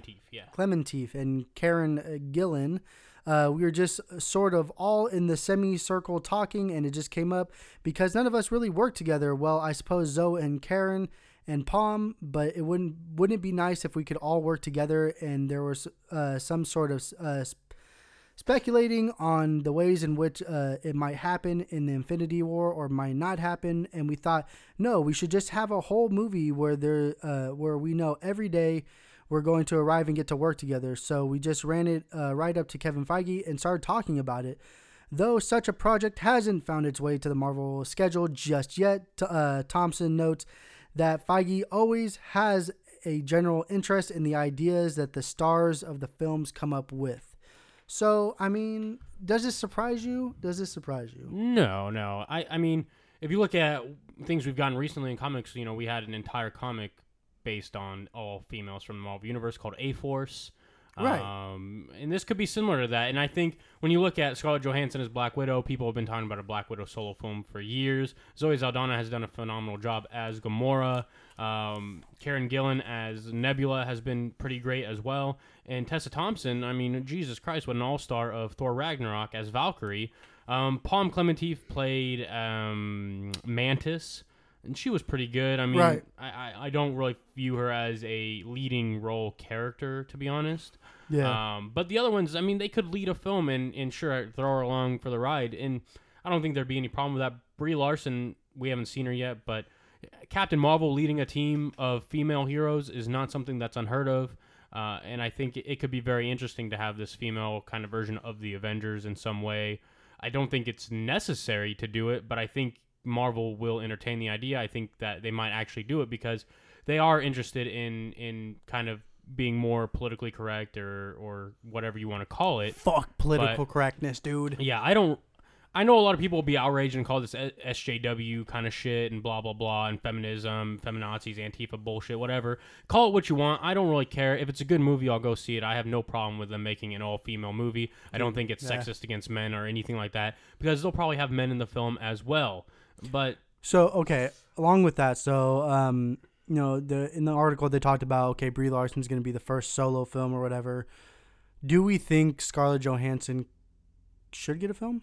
and Karen Gillan. We were just sort of all in the semicircle talking, and it just came up because none of us really worked together. Well, I suppose Zoe and Karen and Palm, but it wouldn't it be nice if we could all work together and there was some sort of speculating on the ways in which it might happen in the Infinity War or might not happen, and we thought, no, we should just have a whole movie where where we know every day we're going to arrive and get to work together. So we just ran it right up to Kevin Feige and started talking about it. Though such a project hasn't found its way to the Marvel schedule just yet, Thompson notes that Feige always has a general interest in the ideas that the stars of the films come up with. So, I mean, does this surprise you? No. I mean, if you look at things we've gotten recently in comics, you know, we had an entire comic based on all females from the Marvel Universe called A-Force. Right. And this could be similar to that. And I think when you look at Scarlett Johansson as Black Widow, people have been talking about a Black Widow solo film for years. Zoe Saldana has done a phenomenal job as Gamora. Karen Gillan as Nebula has been pretty great as well. And Tessa Thompson, I mean, Jesus Christ, what an all-star of Thor Ragnarok as Valkyrie. Palm Clementif played Mantis, and she was pretty good. I mean, right. I don't really view her as a leading role character, to be honest. Yeah. But the other ones, I mean, they could lead a film and sure, throw her along for the ride. And I don't think there'd be any problem with that. Brie Larson, we haven't seen her yet, but Captain Marvel leading a team of female heroes is not something that's unheard of. And I think it could be very interesting to have this female kind of version of the Avengers in some way. I don't think it's necessary to do it, but I think Marvel will entertain the idea. I think that they might actually do it because they are interested in kind of being more politically correct or whatever you want to call it. Fuck political correctness, dude. Yeah, I know a lot of people will be outraged and call this SJW kind of shit and blah, blah, blah, and feminism, feminazis, Antifa bullshit, whatever. Call it what you want. I don't really care. If it's a good movie, I'll go see it. I have no problem with them making an all-female movie. I don't think it's sexist against men or anything like that because they'll probably have men in the film as well. But so, okay, along with that, so, in the article they talked about, okay, Brie Larson's going to be the first solo film or whatever. Do we think Scarlett Johansson should get a film?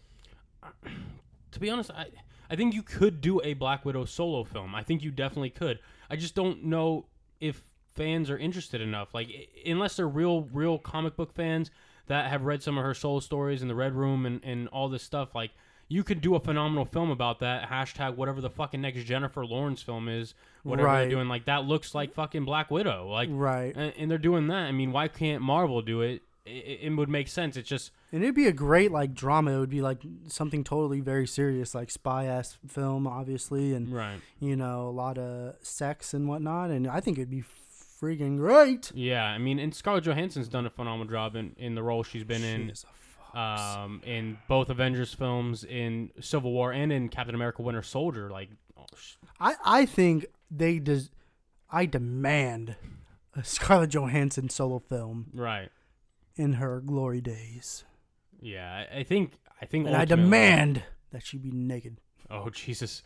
To be honest, I think you could do a Black Widow solo film. I think you definitely could. I just don't know if fans are interested enough. Like, unless they're real comic book fans that have read some of her solo stories in the Red Room and all this stuff, like, you could do a phenomenal film about that. Hashtag whatever the fucking next Jennifer Lawrence film is, whatever they're doing. Like, that looks like fucking Black Widow. Like, right. And they're doing that. I mean, why can't Marvel do it? it would make sense. It's just And it'd be a great like drama. It would be like something totally very serious, like spy ass film, obviously, and right. a lot of sex and whatnot. And I think it'd be freaking great. Yeah, I mean, and Scarlett Johansson's done a phenomenal job in the role she's been in. She is a fox. In both Avengers films, in Civil War, and in Captain America: Winter Soldier. Like, I think I demand a Scarlett Johansson solo film right? in her glory days, Yeah, I think and I ultimately- demand that she be naked. Oh Jesus!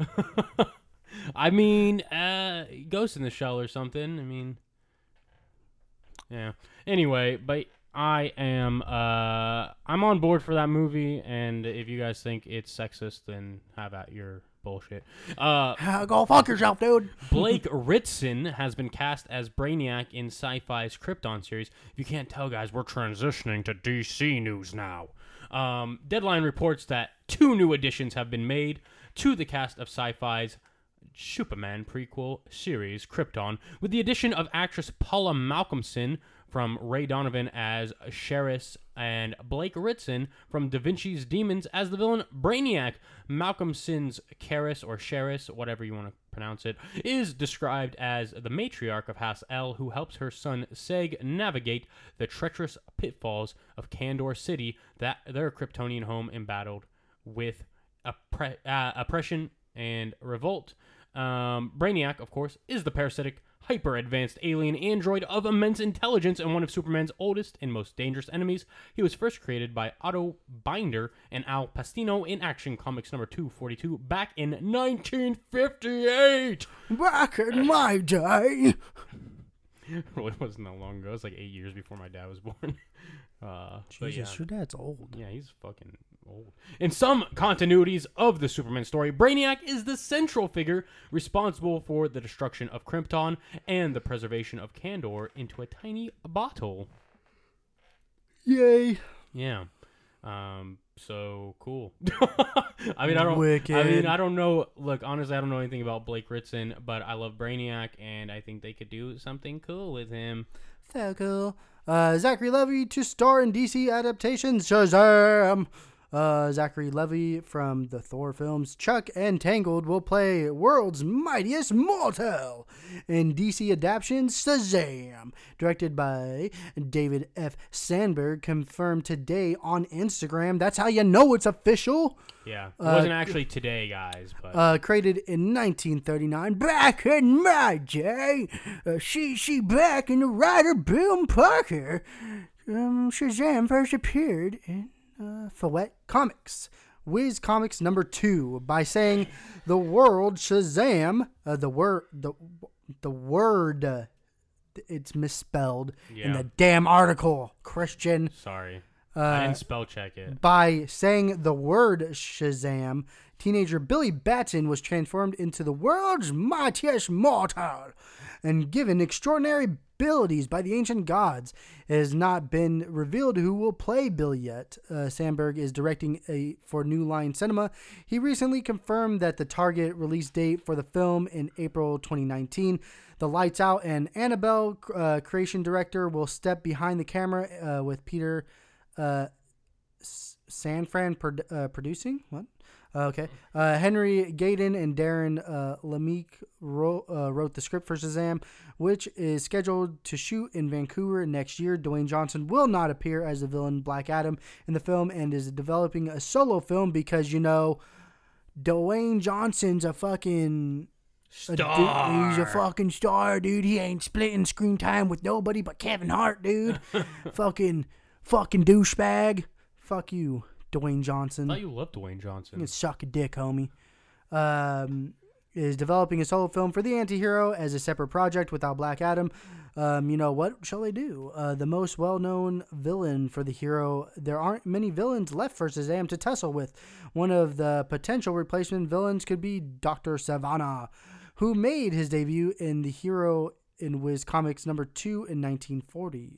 I mean, Ghost in the Shell or something. I mean, yeah. Anyway, but I'm on board for that movie, and if you guys think it's sexist, then have at your bullshit. Go fuck yourself, dude. Blake Ritson has been cast as Brainiac in Sci-Fi's Krypton series. If you can't tell, guys, we're transitioning to DC news now. Deadline reports that 2 new additions have been made to the cast of Sci-Fi's Superman prequel series, Krypton, with the addition of actress Paula Malcolmson from Ray Donovan as Sheris and Blake Ritson from Da Vinci's Demons as the villain Brainiac. Malcolmson's Sheris, whatever you want to pronounce it, is described as the matriarch of House L who helps her son Seg navigate the treacherous pitfalls of Kandor City, that their Kryptonian home embattled with oppression and revolt. Brainiac, of course, is the parasitic, hyper-advanced alien android of immense intelligence and one of Superman's oldest and most dangerous enemies. He was first created by Otto Binder and Al Pacino in Action Comics number 242 back in 1958. Back in my day. It really wasn't that long ago. It was like 8 years before my dad was born. But Jesus, yeah. your dad's old. Yeah, he's fucking old. In some continuities of the Superman story, Brainiac is the central figure responsible for the destruction of Krypton and the preservation of Kandor into a tiny bottle. Yay. Yeah. So cool. I mean, Wicked. I don't know. Look, honestly, I don't know anything about Blake Ritson, but I love Brainiac, and I think they could do something cool with him. So cool. Zachary Levi to star in DC adaptation Shazam. Zachary Levi from the Thor films Chuck and Tangled will play World's Mightiest Mortal in DC adaptation Shazam, directed by David F. Sandberg, confirmed today on Instagram. That's how you know it's official. Yeah, it wasn't actually today, guys, but Created in 1939, back in my day. She back in the writer Bill Parker. Shazam first appeared in Fawette Comics, Wiz Comics number 2, by saying the word Shazam, the word, it's misspelled in the damn article, Christian. sorry. I didn't spell check it. By saying the word Shazam, teenager Billy Batson was transformed into the world's mightiest mortal and given extraordinary abilities by the ancient gods. It has not been revealed who will play Billy yet. Sandberg is directing for New Line Cinema. He recently confirmed that the target release date for the film in April 2019. The Lights Out and Annabelle creation director will step behind the camera with Peter Sanfran producing. What? Okay. Henry Gayden and Darren Lamique wrote the script for Shazam, which is scheduled to shoot in Vancouver next year. Dwayne Johnson will not appear as the villain Black Adam in the film and is developing a solo film because, Dwayne Johnson's a fucking Star. He's a fucking star, dude. He ain't splitting screen time with nobody but Kevin Hart, dude. fucking douchebag. Fuck you, Dwayne Johnson. I thought you loved Dwayne Johnson. You can suck a dick, homie. Is developing a solo film for the anti-hero as a separate project without Black Adam. What shall they do? The most well-known villain for the hero. There aren't many villains left for Shazam to tussle with. One of the potential replacement villains could be Dr. Savannah, who made his debut in the hero in Wiz Comics number 2 in 1940.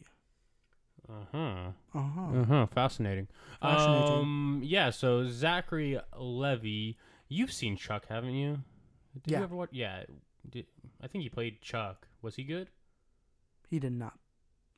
Fascinating. Yeah, so Zachary Levi, you've seen Chuck, haven't you? Did you ever watch? Yeah. I think he played Chuck. Was he good? He did not.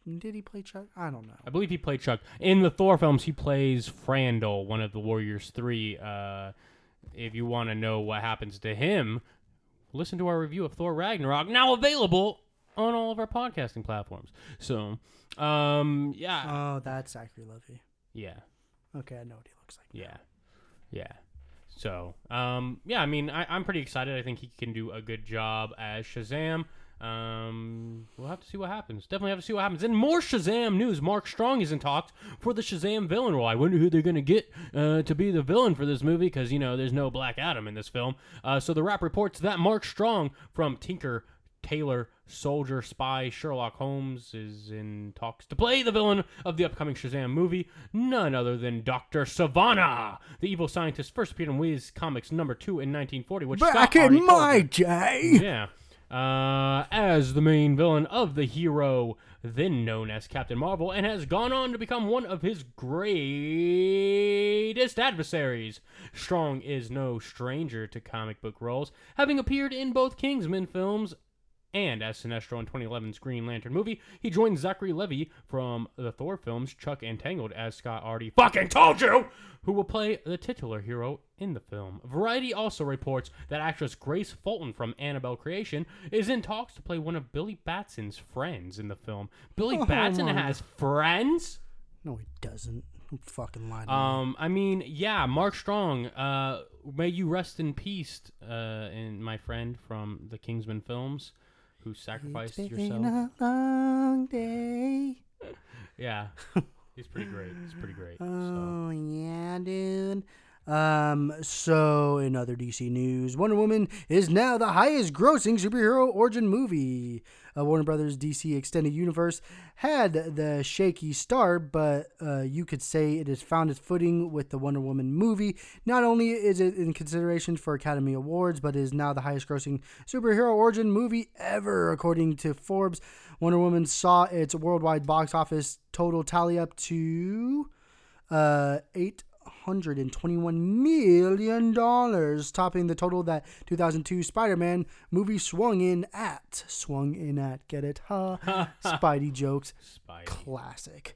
Did he play Chuck? I don't know. I believe he played Chuck. In the Thor films, he plays Frandl, one of the Warriors 3. If you want to know what happens to him, listen to our review of Thor Ragnarok, now available on all of our podcasting platforms. So, yeah. Oh, that's Zachary Levy. Yeah. Okay, I know what he looks like. Yeah. So, yeah, I mean, I'm pretty excited. I think he can do a good job as Shazam. We'll have to see what happens. Definitely have to see what happens. And more Shazam news. Mark Strong is in talks for the Shazam villain role. I wonder who they're going to get to be the villain for this movie because, there's no Black Adam in this film. So the Wrap reports that Mark Strong from Tinker, Tailor, Soldier, Spy, Sherlock Holmes is in talks to play the villain of the upcoming Shazam movie, none other than Dr. Sivana. The evil scientist first appeared in Wiz Comics #2 in 1940, which Back Scott in already my told you. day! Yeah. As the main villain of the hero then known as Captain Marvel, and has gone on to become one of his greatest adversaries. Strong is no stranger to comic book roles, having appeared in both Kingsman films and as Sinestro in 2011's Green Lantern movie. He joined Zachary Levy from the Thor films, Chuck and Tangled, as Scott already fucking told you, who will play the titular hero in the film. Variety also reports that actress Grace Fulton from Annabelle Creation is in talks to play one of Billy Batson's friends in the film. Billy Batson has friends? No, he doesn't. I'm fucking lying. I mean, yeah, Mark Strong. May you rest in peace, in my friend from the Kingsman films, who sacrificed It's yourself. been a long day. Yeah, he's pretty great. He's pretty great. Oh, yeah, dude. So in other DC news, Wonder Woman is now the highest grossing superhero origin movie. Warner Brothers DC Extended Universe had the shaky start, but you could say it has found its footing with the Wonder Woman movie. Not only is it in consideration for Academy Awards, but it is now the highest grossing superhero origin movie ever, according to Forbes. Wonder Woman saw its worldwide box office total tally up to $821 million, topping the total that 2002 Spider-Man movie swung in at. Get it? Ha. Spidey jokes. Spidey. Classic.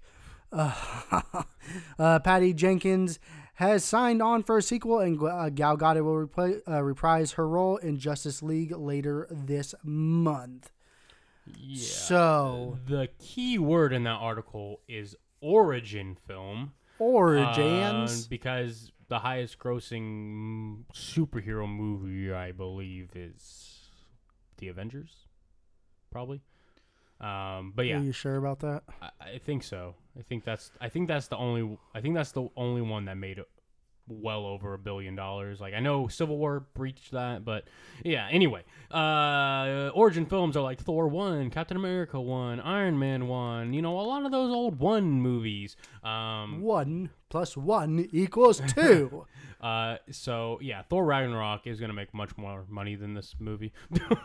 Patty Jenkins has signed on for a sequel, and Gal Gadot will reprise her role in Justice League later this month. Yeah. So the key word in that article is origin film. Origins. Because the highest grossing superhero movie, I believe, is The Avengers, probably. But yeah, Are you sure about that? I think so. I think that's the only one that made well over $1 billion. Like, I know Civil War breached that, but yeah. Anyway, origin films are like Thor 1, Captain America 1, Iron Man 1. A lot of those old 1 movies. 1 + 1 = 2. So yeah, Thor Ragnarok is gonna make much more money than this movie.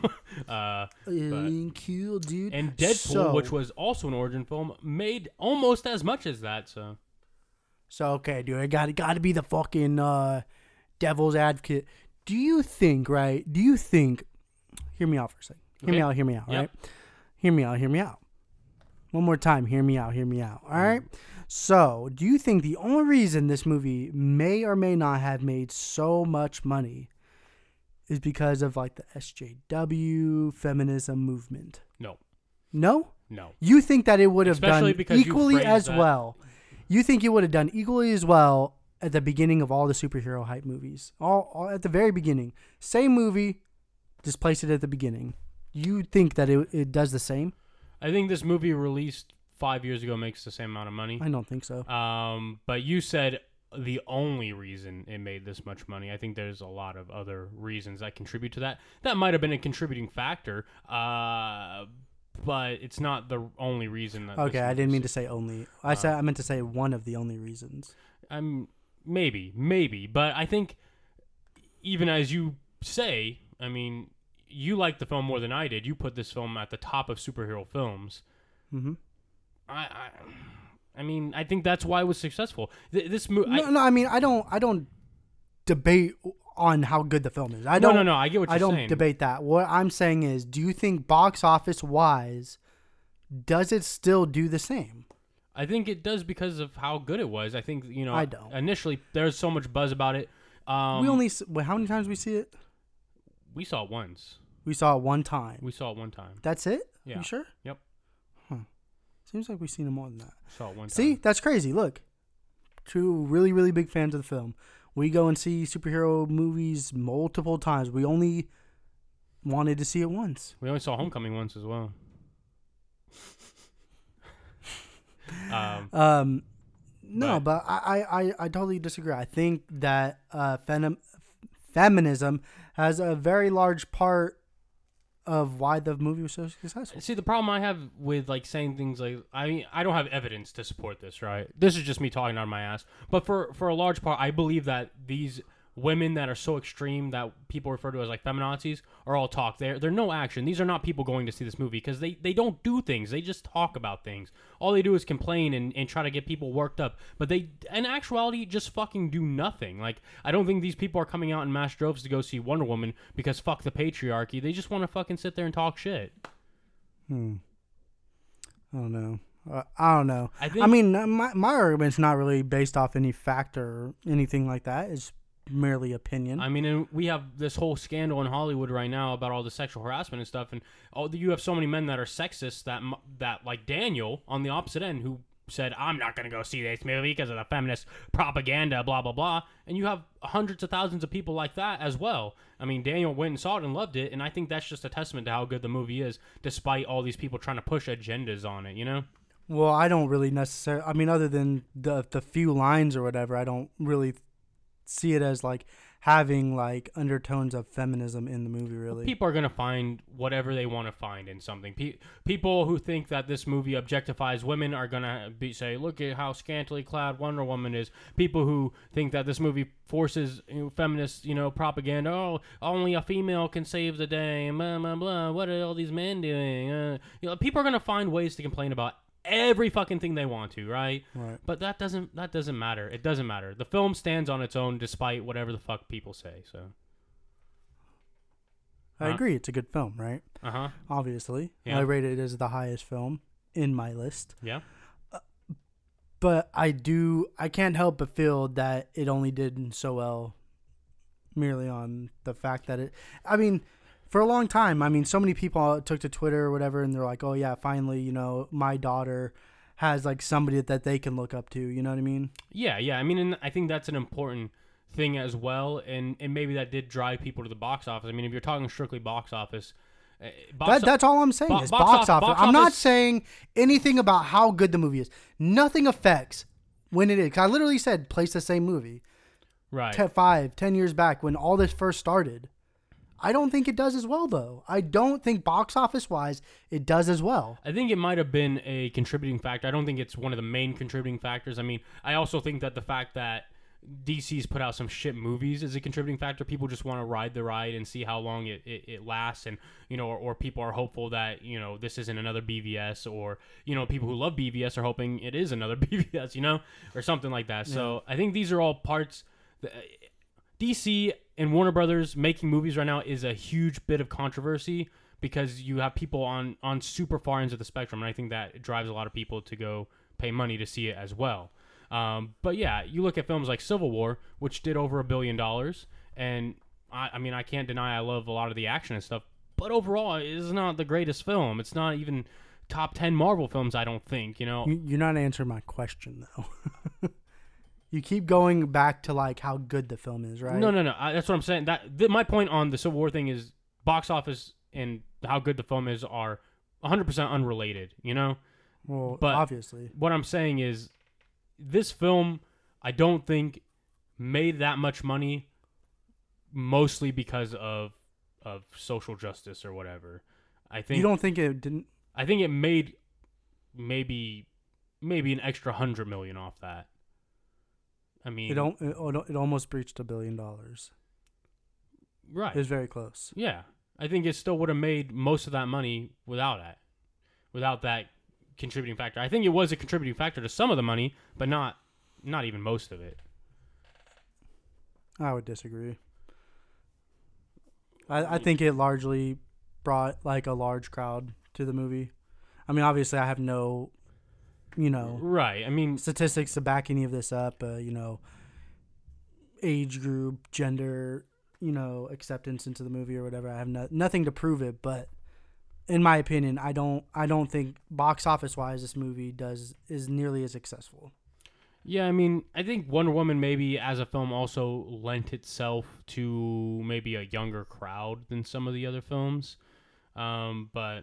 Cool, dude. And Deadpool, which was also an origin film, made almost as much as that. So okay, dude, I gotta be the fucking devil's advocate. Do you think? Hear me out for a second. Hear me out, Yep. right? Hear me out. One more time, hear me out, all right? So, do you think the only reason this movie may or may not have made so much money is because of, like, the SJW feminism movement? No. No? No. You think that it would have Especially done because you equally phrased as that. well? You think it would have done equally as well at the beginning of all the superhero hype movies? All at the very beginning. Same movie, just place it at the beginning. You think that it does the same? I think this movie released 5 years ago makes the same amount of money. I don't think so. But you said the only reason it made this much money. I think there's a lot of other reasons that contribute to that. That might have been a contributing factor, but it's not the only reason. That Okay, I didn't mean to say only. I meant to say one of the only reasons. Maybe, but I think even as you say, I mean, you liked the film more than I did. You put this film at the top of superhero films. Mm-hmm. I mean, I think that's why it was successful. This movie. No. I mean, I don't debate on how good the film is. No. I get what you're saying. I don't debate that. What I'm saying is, do you think box office wise, does it still do the same? I think it does because of how good it was. I think, I don't. initially there's so much buzz about it. We only how many times we see it? We saw it once. We saw it one time. We saw it one time. That's it? Yeah. You sure? Yep. Seems like we've seen it more than that. Saw it one time. See, that's crazy. Look, two really, really big fans of the film. We go and see superhero movies multiple times. We only wanted to see it once. We only saw Homecoming once as well. No, but I totally disagree. I think that feminism has a very large part of why the movie was so successful. See, the problem I have with like saying things like I don't have evidence to support this, right? This is just me talking out of my ass. But for a large part, I believe that these women that are so extreme that people refer to as like feminazis are all talk. They're no action. These are not people going to see this movie because they don't do things. They just talk about things. All they do is complain and try to get people worked up. But they, in actuality, just fucking do nothing. Like, I don't think these people are coming out in mass droves to go see Wonder Woman because fuck the patriarchy. They just want to fucking sit there and talk shit. I don't know. I don't know. I mean, my argument's not really based off any fact or anything like that. It's merely opinion. I mean, and we have this whole scandal in Hollywood right now about all the sexual harassment and stuff, and you have so many men that are sexist that like Daniel on the opposite end who said, I'm not going to go see this movie because of the feminist propaganda, blah, blah, blah. And you have hundreds of thousands of people like that as well. I mean, Daniel went and saw it and loved it, and I think that's just a testament to how good the movie is, despite all these people trying to push agendas on it, you know? Well, I don't really necessarily, I mean, other than the few lines or whatever, I don't really see it as like having like undertones of feminism in the movie. Really, people are gonna find whatever they want to find in something. People who think that this movie objectifies women are gonna say, "Look at how scantily clad Wonder Woman is." People who think that this movie forces feminist, propaganda. Oh, only a female can save the day. Blah blah blah. What are all these men doing? People are gonna find ways to complain about every fucking thing they want to, right? But that doesn't matter. It doesn't matter. The film stands on its own despite whatever the fuck people say. So I agree, it's a good film, right? Obviously, I rate it as the highest film in my list. Yeah. But I can't help but feel that it only did so well merely on the fact that for a long time, so many people took to Twitter or whatever, and they're like, oh, yeah, finally, my daughter has, like, somebody that they can look up to. You know what I mean? Yeah. I mean, and I think that's an important thing as well, and maybe that did drive people to the box office. I mean, if you're talking strictly box office... that's all I'm saying is box office. I'm not saying anything about how good the movie is. Nothing affects when it is. 'Cause I literally said place the same movie. Right. 10 years back when all this first started. I don't think it does as well, though. I don't think box office-wise it does as well. I think it might have been a contributing factor. I don't think it's one of the main contributing factors. I mean, I also think that the fact that DC's put out some shit movies is a contributing factor. People just want to ride the ride and see how long it lasts, and or people are hopeful that this isn't another BVS, or people who love BVS are hoping it is another BVS, or something like that. Yeah. So I think these are all parts. DC and Warner Brothers making movies right now is a huge bit of controversy because you have people on super far ends of the spectrum, and I think that drives a lot of people to go pay money to see it as well. But yeah, you look at films like Civil War, which did over $1 billion, and I can't deny I love a lot of the action and stuff, but overall, it's not the greatest film. It's not even top 10 Marvel films, I don't think, You're not answering my question, though. You keep going back to like how good the film is, right? No. That's what I'm saying. My point on the Civil War thing is box office and how good the film is are 100% unrelated, Well, but obviously. What I'm saying is this film, I don't think made that much money mostly because of social justice or whatever. I think you don't think it didn't. I think it made maybe an extra $100 million off that. I mean, it almost breached $1 billion. Right. It was very close. Yeah. I think it still would have made most of that money without that contributing factor. I think it was a contributing factor to some of the money, but not even most of it. I would disagree. I think it largely brought like a large crowd to the movie. I mean, obviously, I have no, Right. I mean, statistics to back any of this up. Age group, gender, acceptance into the movie or whatever. I have nothing to prove it, but in my opinion, I don't think box office wise this movie is nearly as successful. yeah, I mean, I think Wonder Woman maybe as a film also lent itself to maybe a younger crowd than some of the other films. But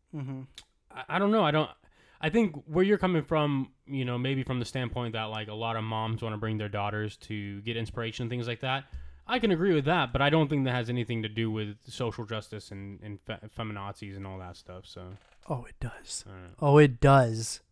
I don't know. I think where you're coming from, maybe from the standpoint that like a lot of moms want to bring their daughters to get inspiration and things like that. I can agree with that, but I don't think that has anything to do with social justice and feminazis and all that stuff. So. Oh, it does. Oh, it does.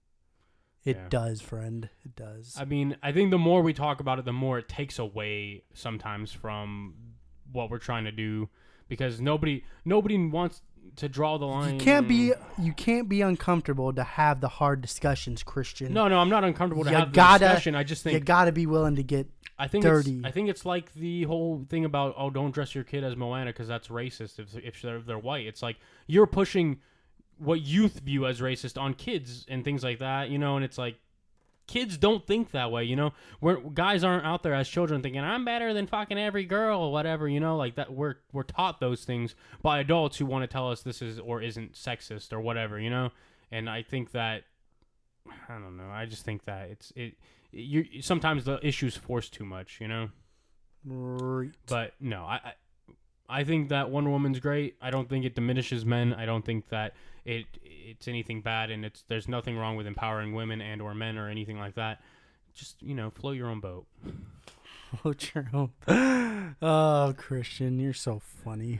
It does, friend. It does. I mean, I think the more we talk about it, the more it takes away sometimes from what we're trying to do, because nobody wants to draw the line. You can't be uncomfortable to have the hard discussions, Christian. No, I'm not uncomfortable to have the discussion. I just think you gotta be willing to get dirty. I think it's like the whole thing about don't dress your kid as Moana because that's racist if they're white. It's like you're pushing what youth view as racist on kids and things like that, and it's like kids don't think that way, where guys aren't out there as children thinking I'm better than fucking every girl or whatever, like that. We're taught those things by adults who want to tell us this is or isn't sexist or whatever, and I think that I don't know. I just think that you sometimes the issues force too much, Right. But no, I think that Wonder Woman's great. I don't think it diminishes men. I don't think that it's anything bad, and there's nothing wrong with empowering women and or men or anything like that. Just float your own boat. Float your own. Oh, Christian, you're so funny.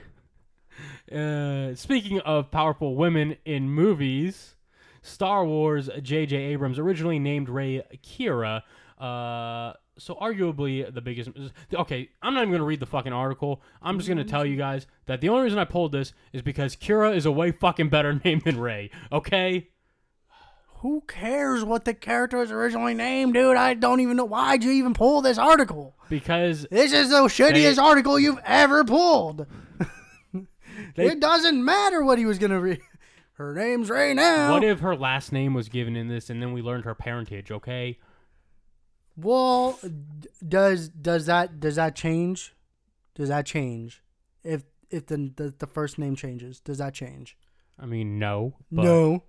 Speaking of powerful women in movies, Star Wars J.J. Abrams originally named Rey Kira. So arguably the biggest. Okay, I'm not even gonna read the fucking article. I'm just gonna tell you guys that the only reason I pulled this is because Kira is a way fucking better name than Rey. Okay. Who cares what the character was originally named, dude? I don't even know. Why'd you even pull this article? Because this is the shittiest article you've ever pulled. It doesn't matter what he was gonna read. Her name's Rey now. What if her last name was given in this, and then we learned her parentage? Okay. Well, does that change? Does that change? If the first name changes, does that change? I mean, no. No.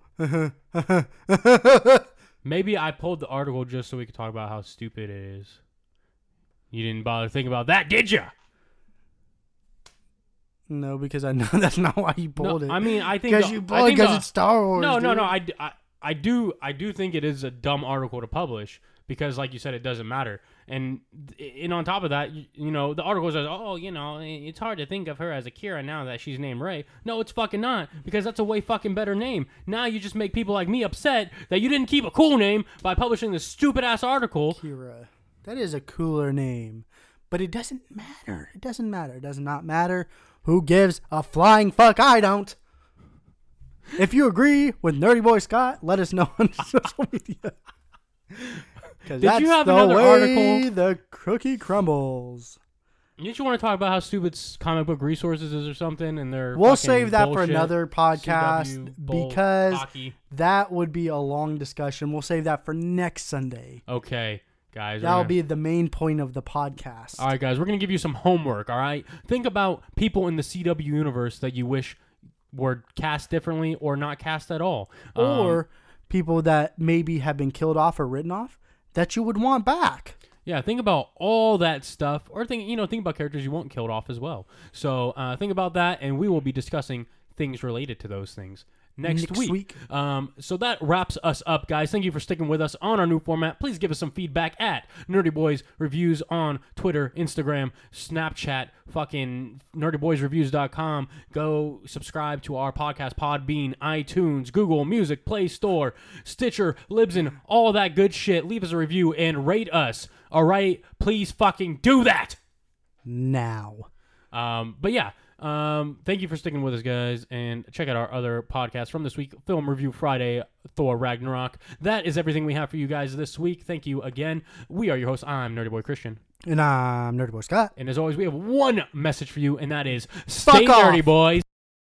Maybe I pulled the article just so we could talk about how stupid it is. You didn't bother to think about that, did you? No, because I know that's not why you pulled it. I mean, I think because it's Star Wars. No. I do think it is a dumb article to publish because, like you said, it doesn't matter. And on top of that, the article says, it's hard to think of her as a Kira now that she's named Rey. No, it's fucking not, because that's a way fucking better name. Now you just make people like me upset that you didn't keep a cool name by publishing this stupid ass article. Kira, that is a cooler name, but it doesn't matter. It doesn't matter. It does not matter. Who gives a flying fuck? I don't. If you agree with Nerdy Boy Scott, let us know on social media. Because that's you have the another way article? the cookie crumbles. Didn't you want to talk about how stupid Comic Book Resources is or something? And their we'll save that for another podcast CW, because hockey. That would be a long discussion. We'll save that for next Sunday. Okay, guys. That'll be the main point of the podcast. All right, guys. We're going to give you some homework, all right? Think about people in the CW universe that you wish were cast differently or not cast at all. Or people that maybe have been killed off or written off that you would want back. Yeah, think about all that stuff, or think about characters you want killed off as well. So think about that, and we will be discussing things related to those things next week. So that wraps us up, guys. Thank you for sticking with us on our new format. Please give us some feedback at Nerdy Boys Reviews on Twitter, Instagram, Snapchat, fucking nerdyboysreviews.com. Go subscribe to our podcast, Podbean, iTunes, Google Music, Play Store, Stitcher, Libsyn, all that good shit. Leave us a review and rate us. All right? Please fucking do that now. But yeah. Thank you for sticking with us, guys, and check out our other podcasts from this week. Film Review Friday, Thor Ragnarok. That is everything we have for you guys this week. Thank you again. We are your hosts. I'm Nerdy Boy Christian. And I'm Nerdy Boy Scott. And as always, we have one message for you, and that is stay nerdy, boys.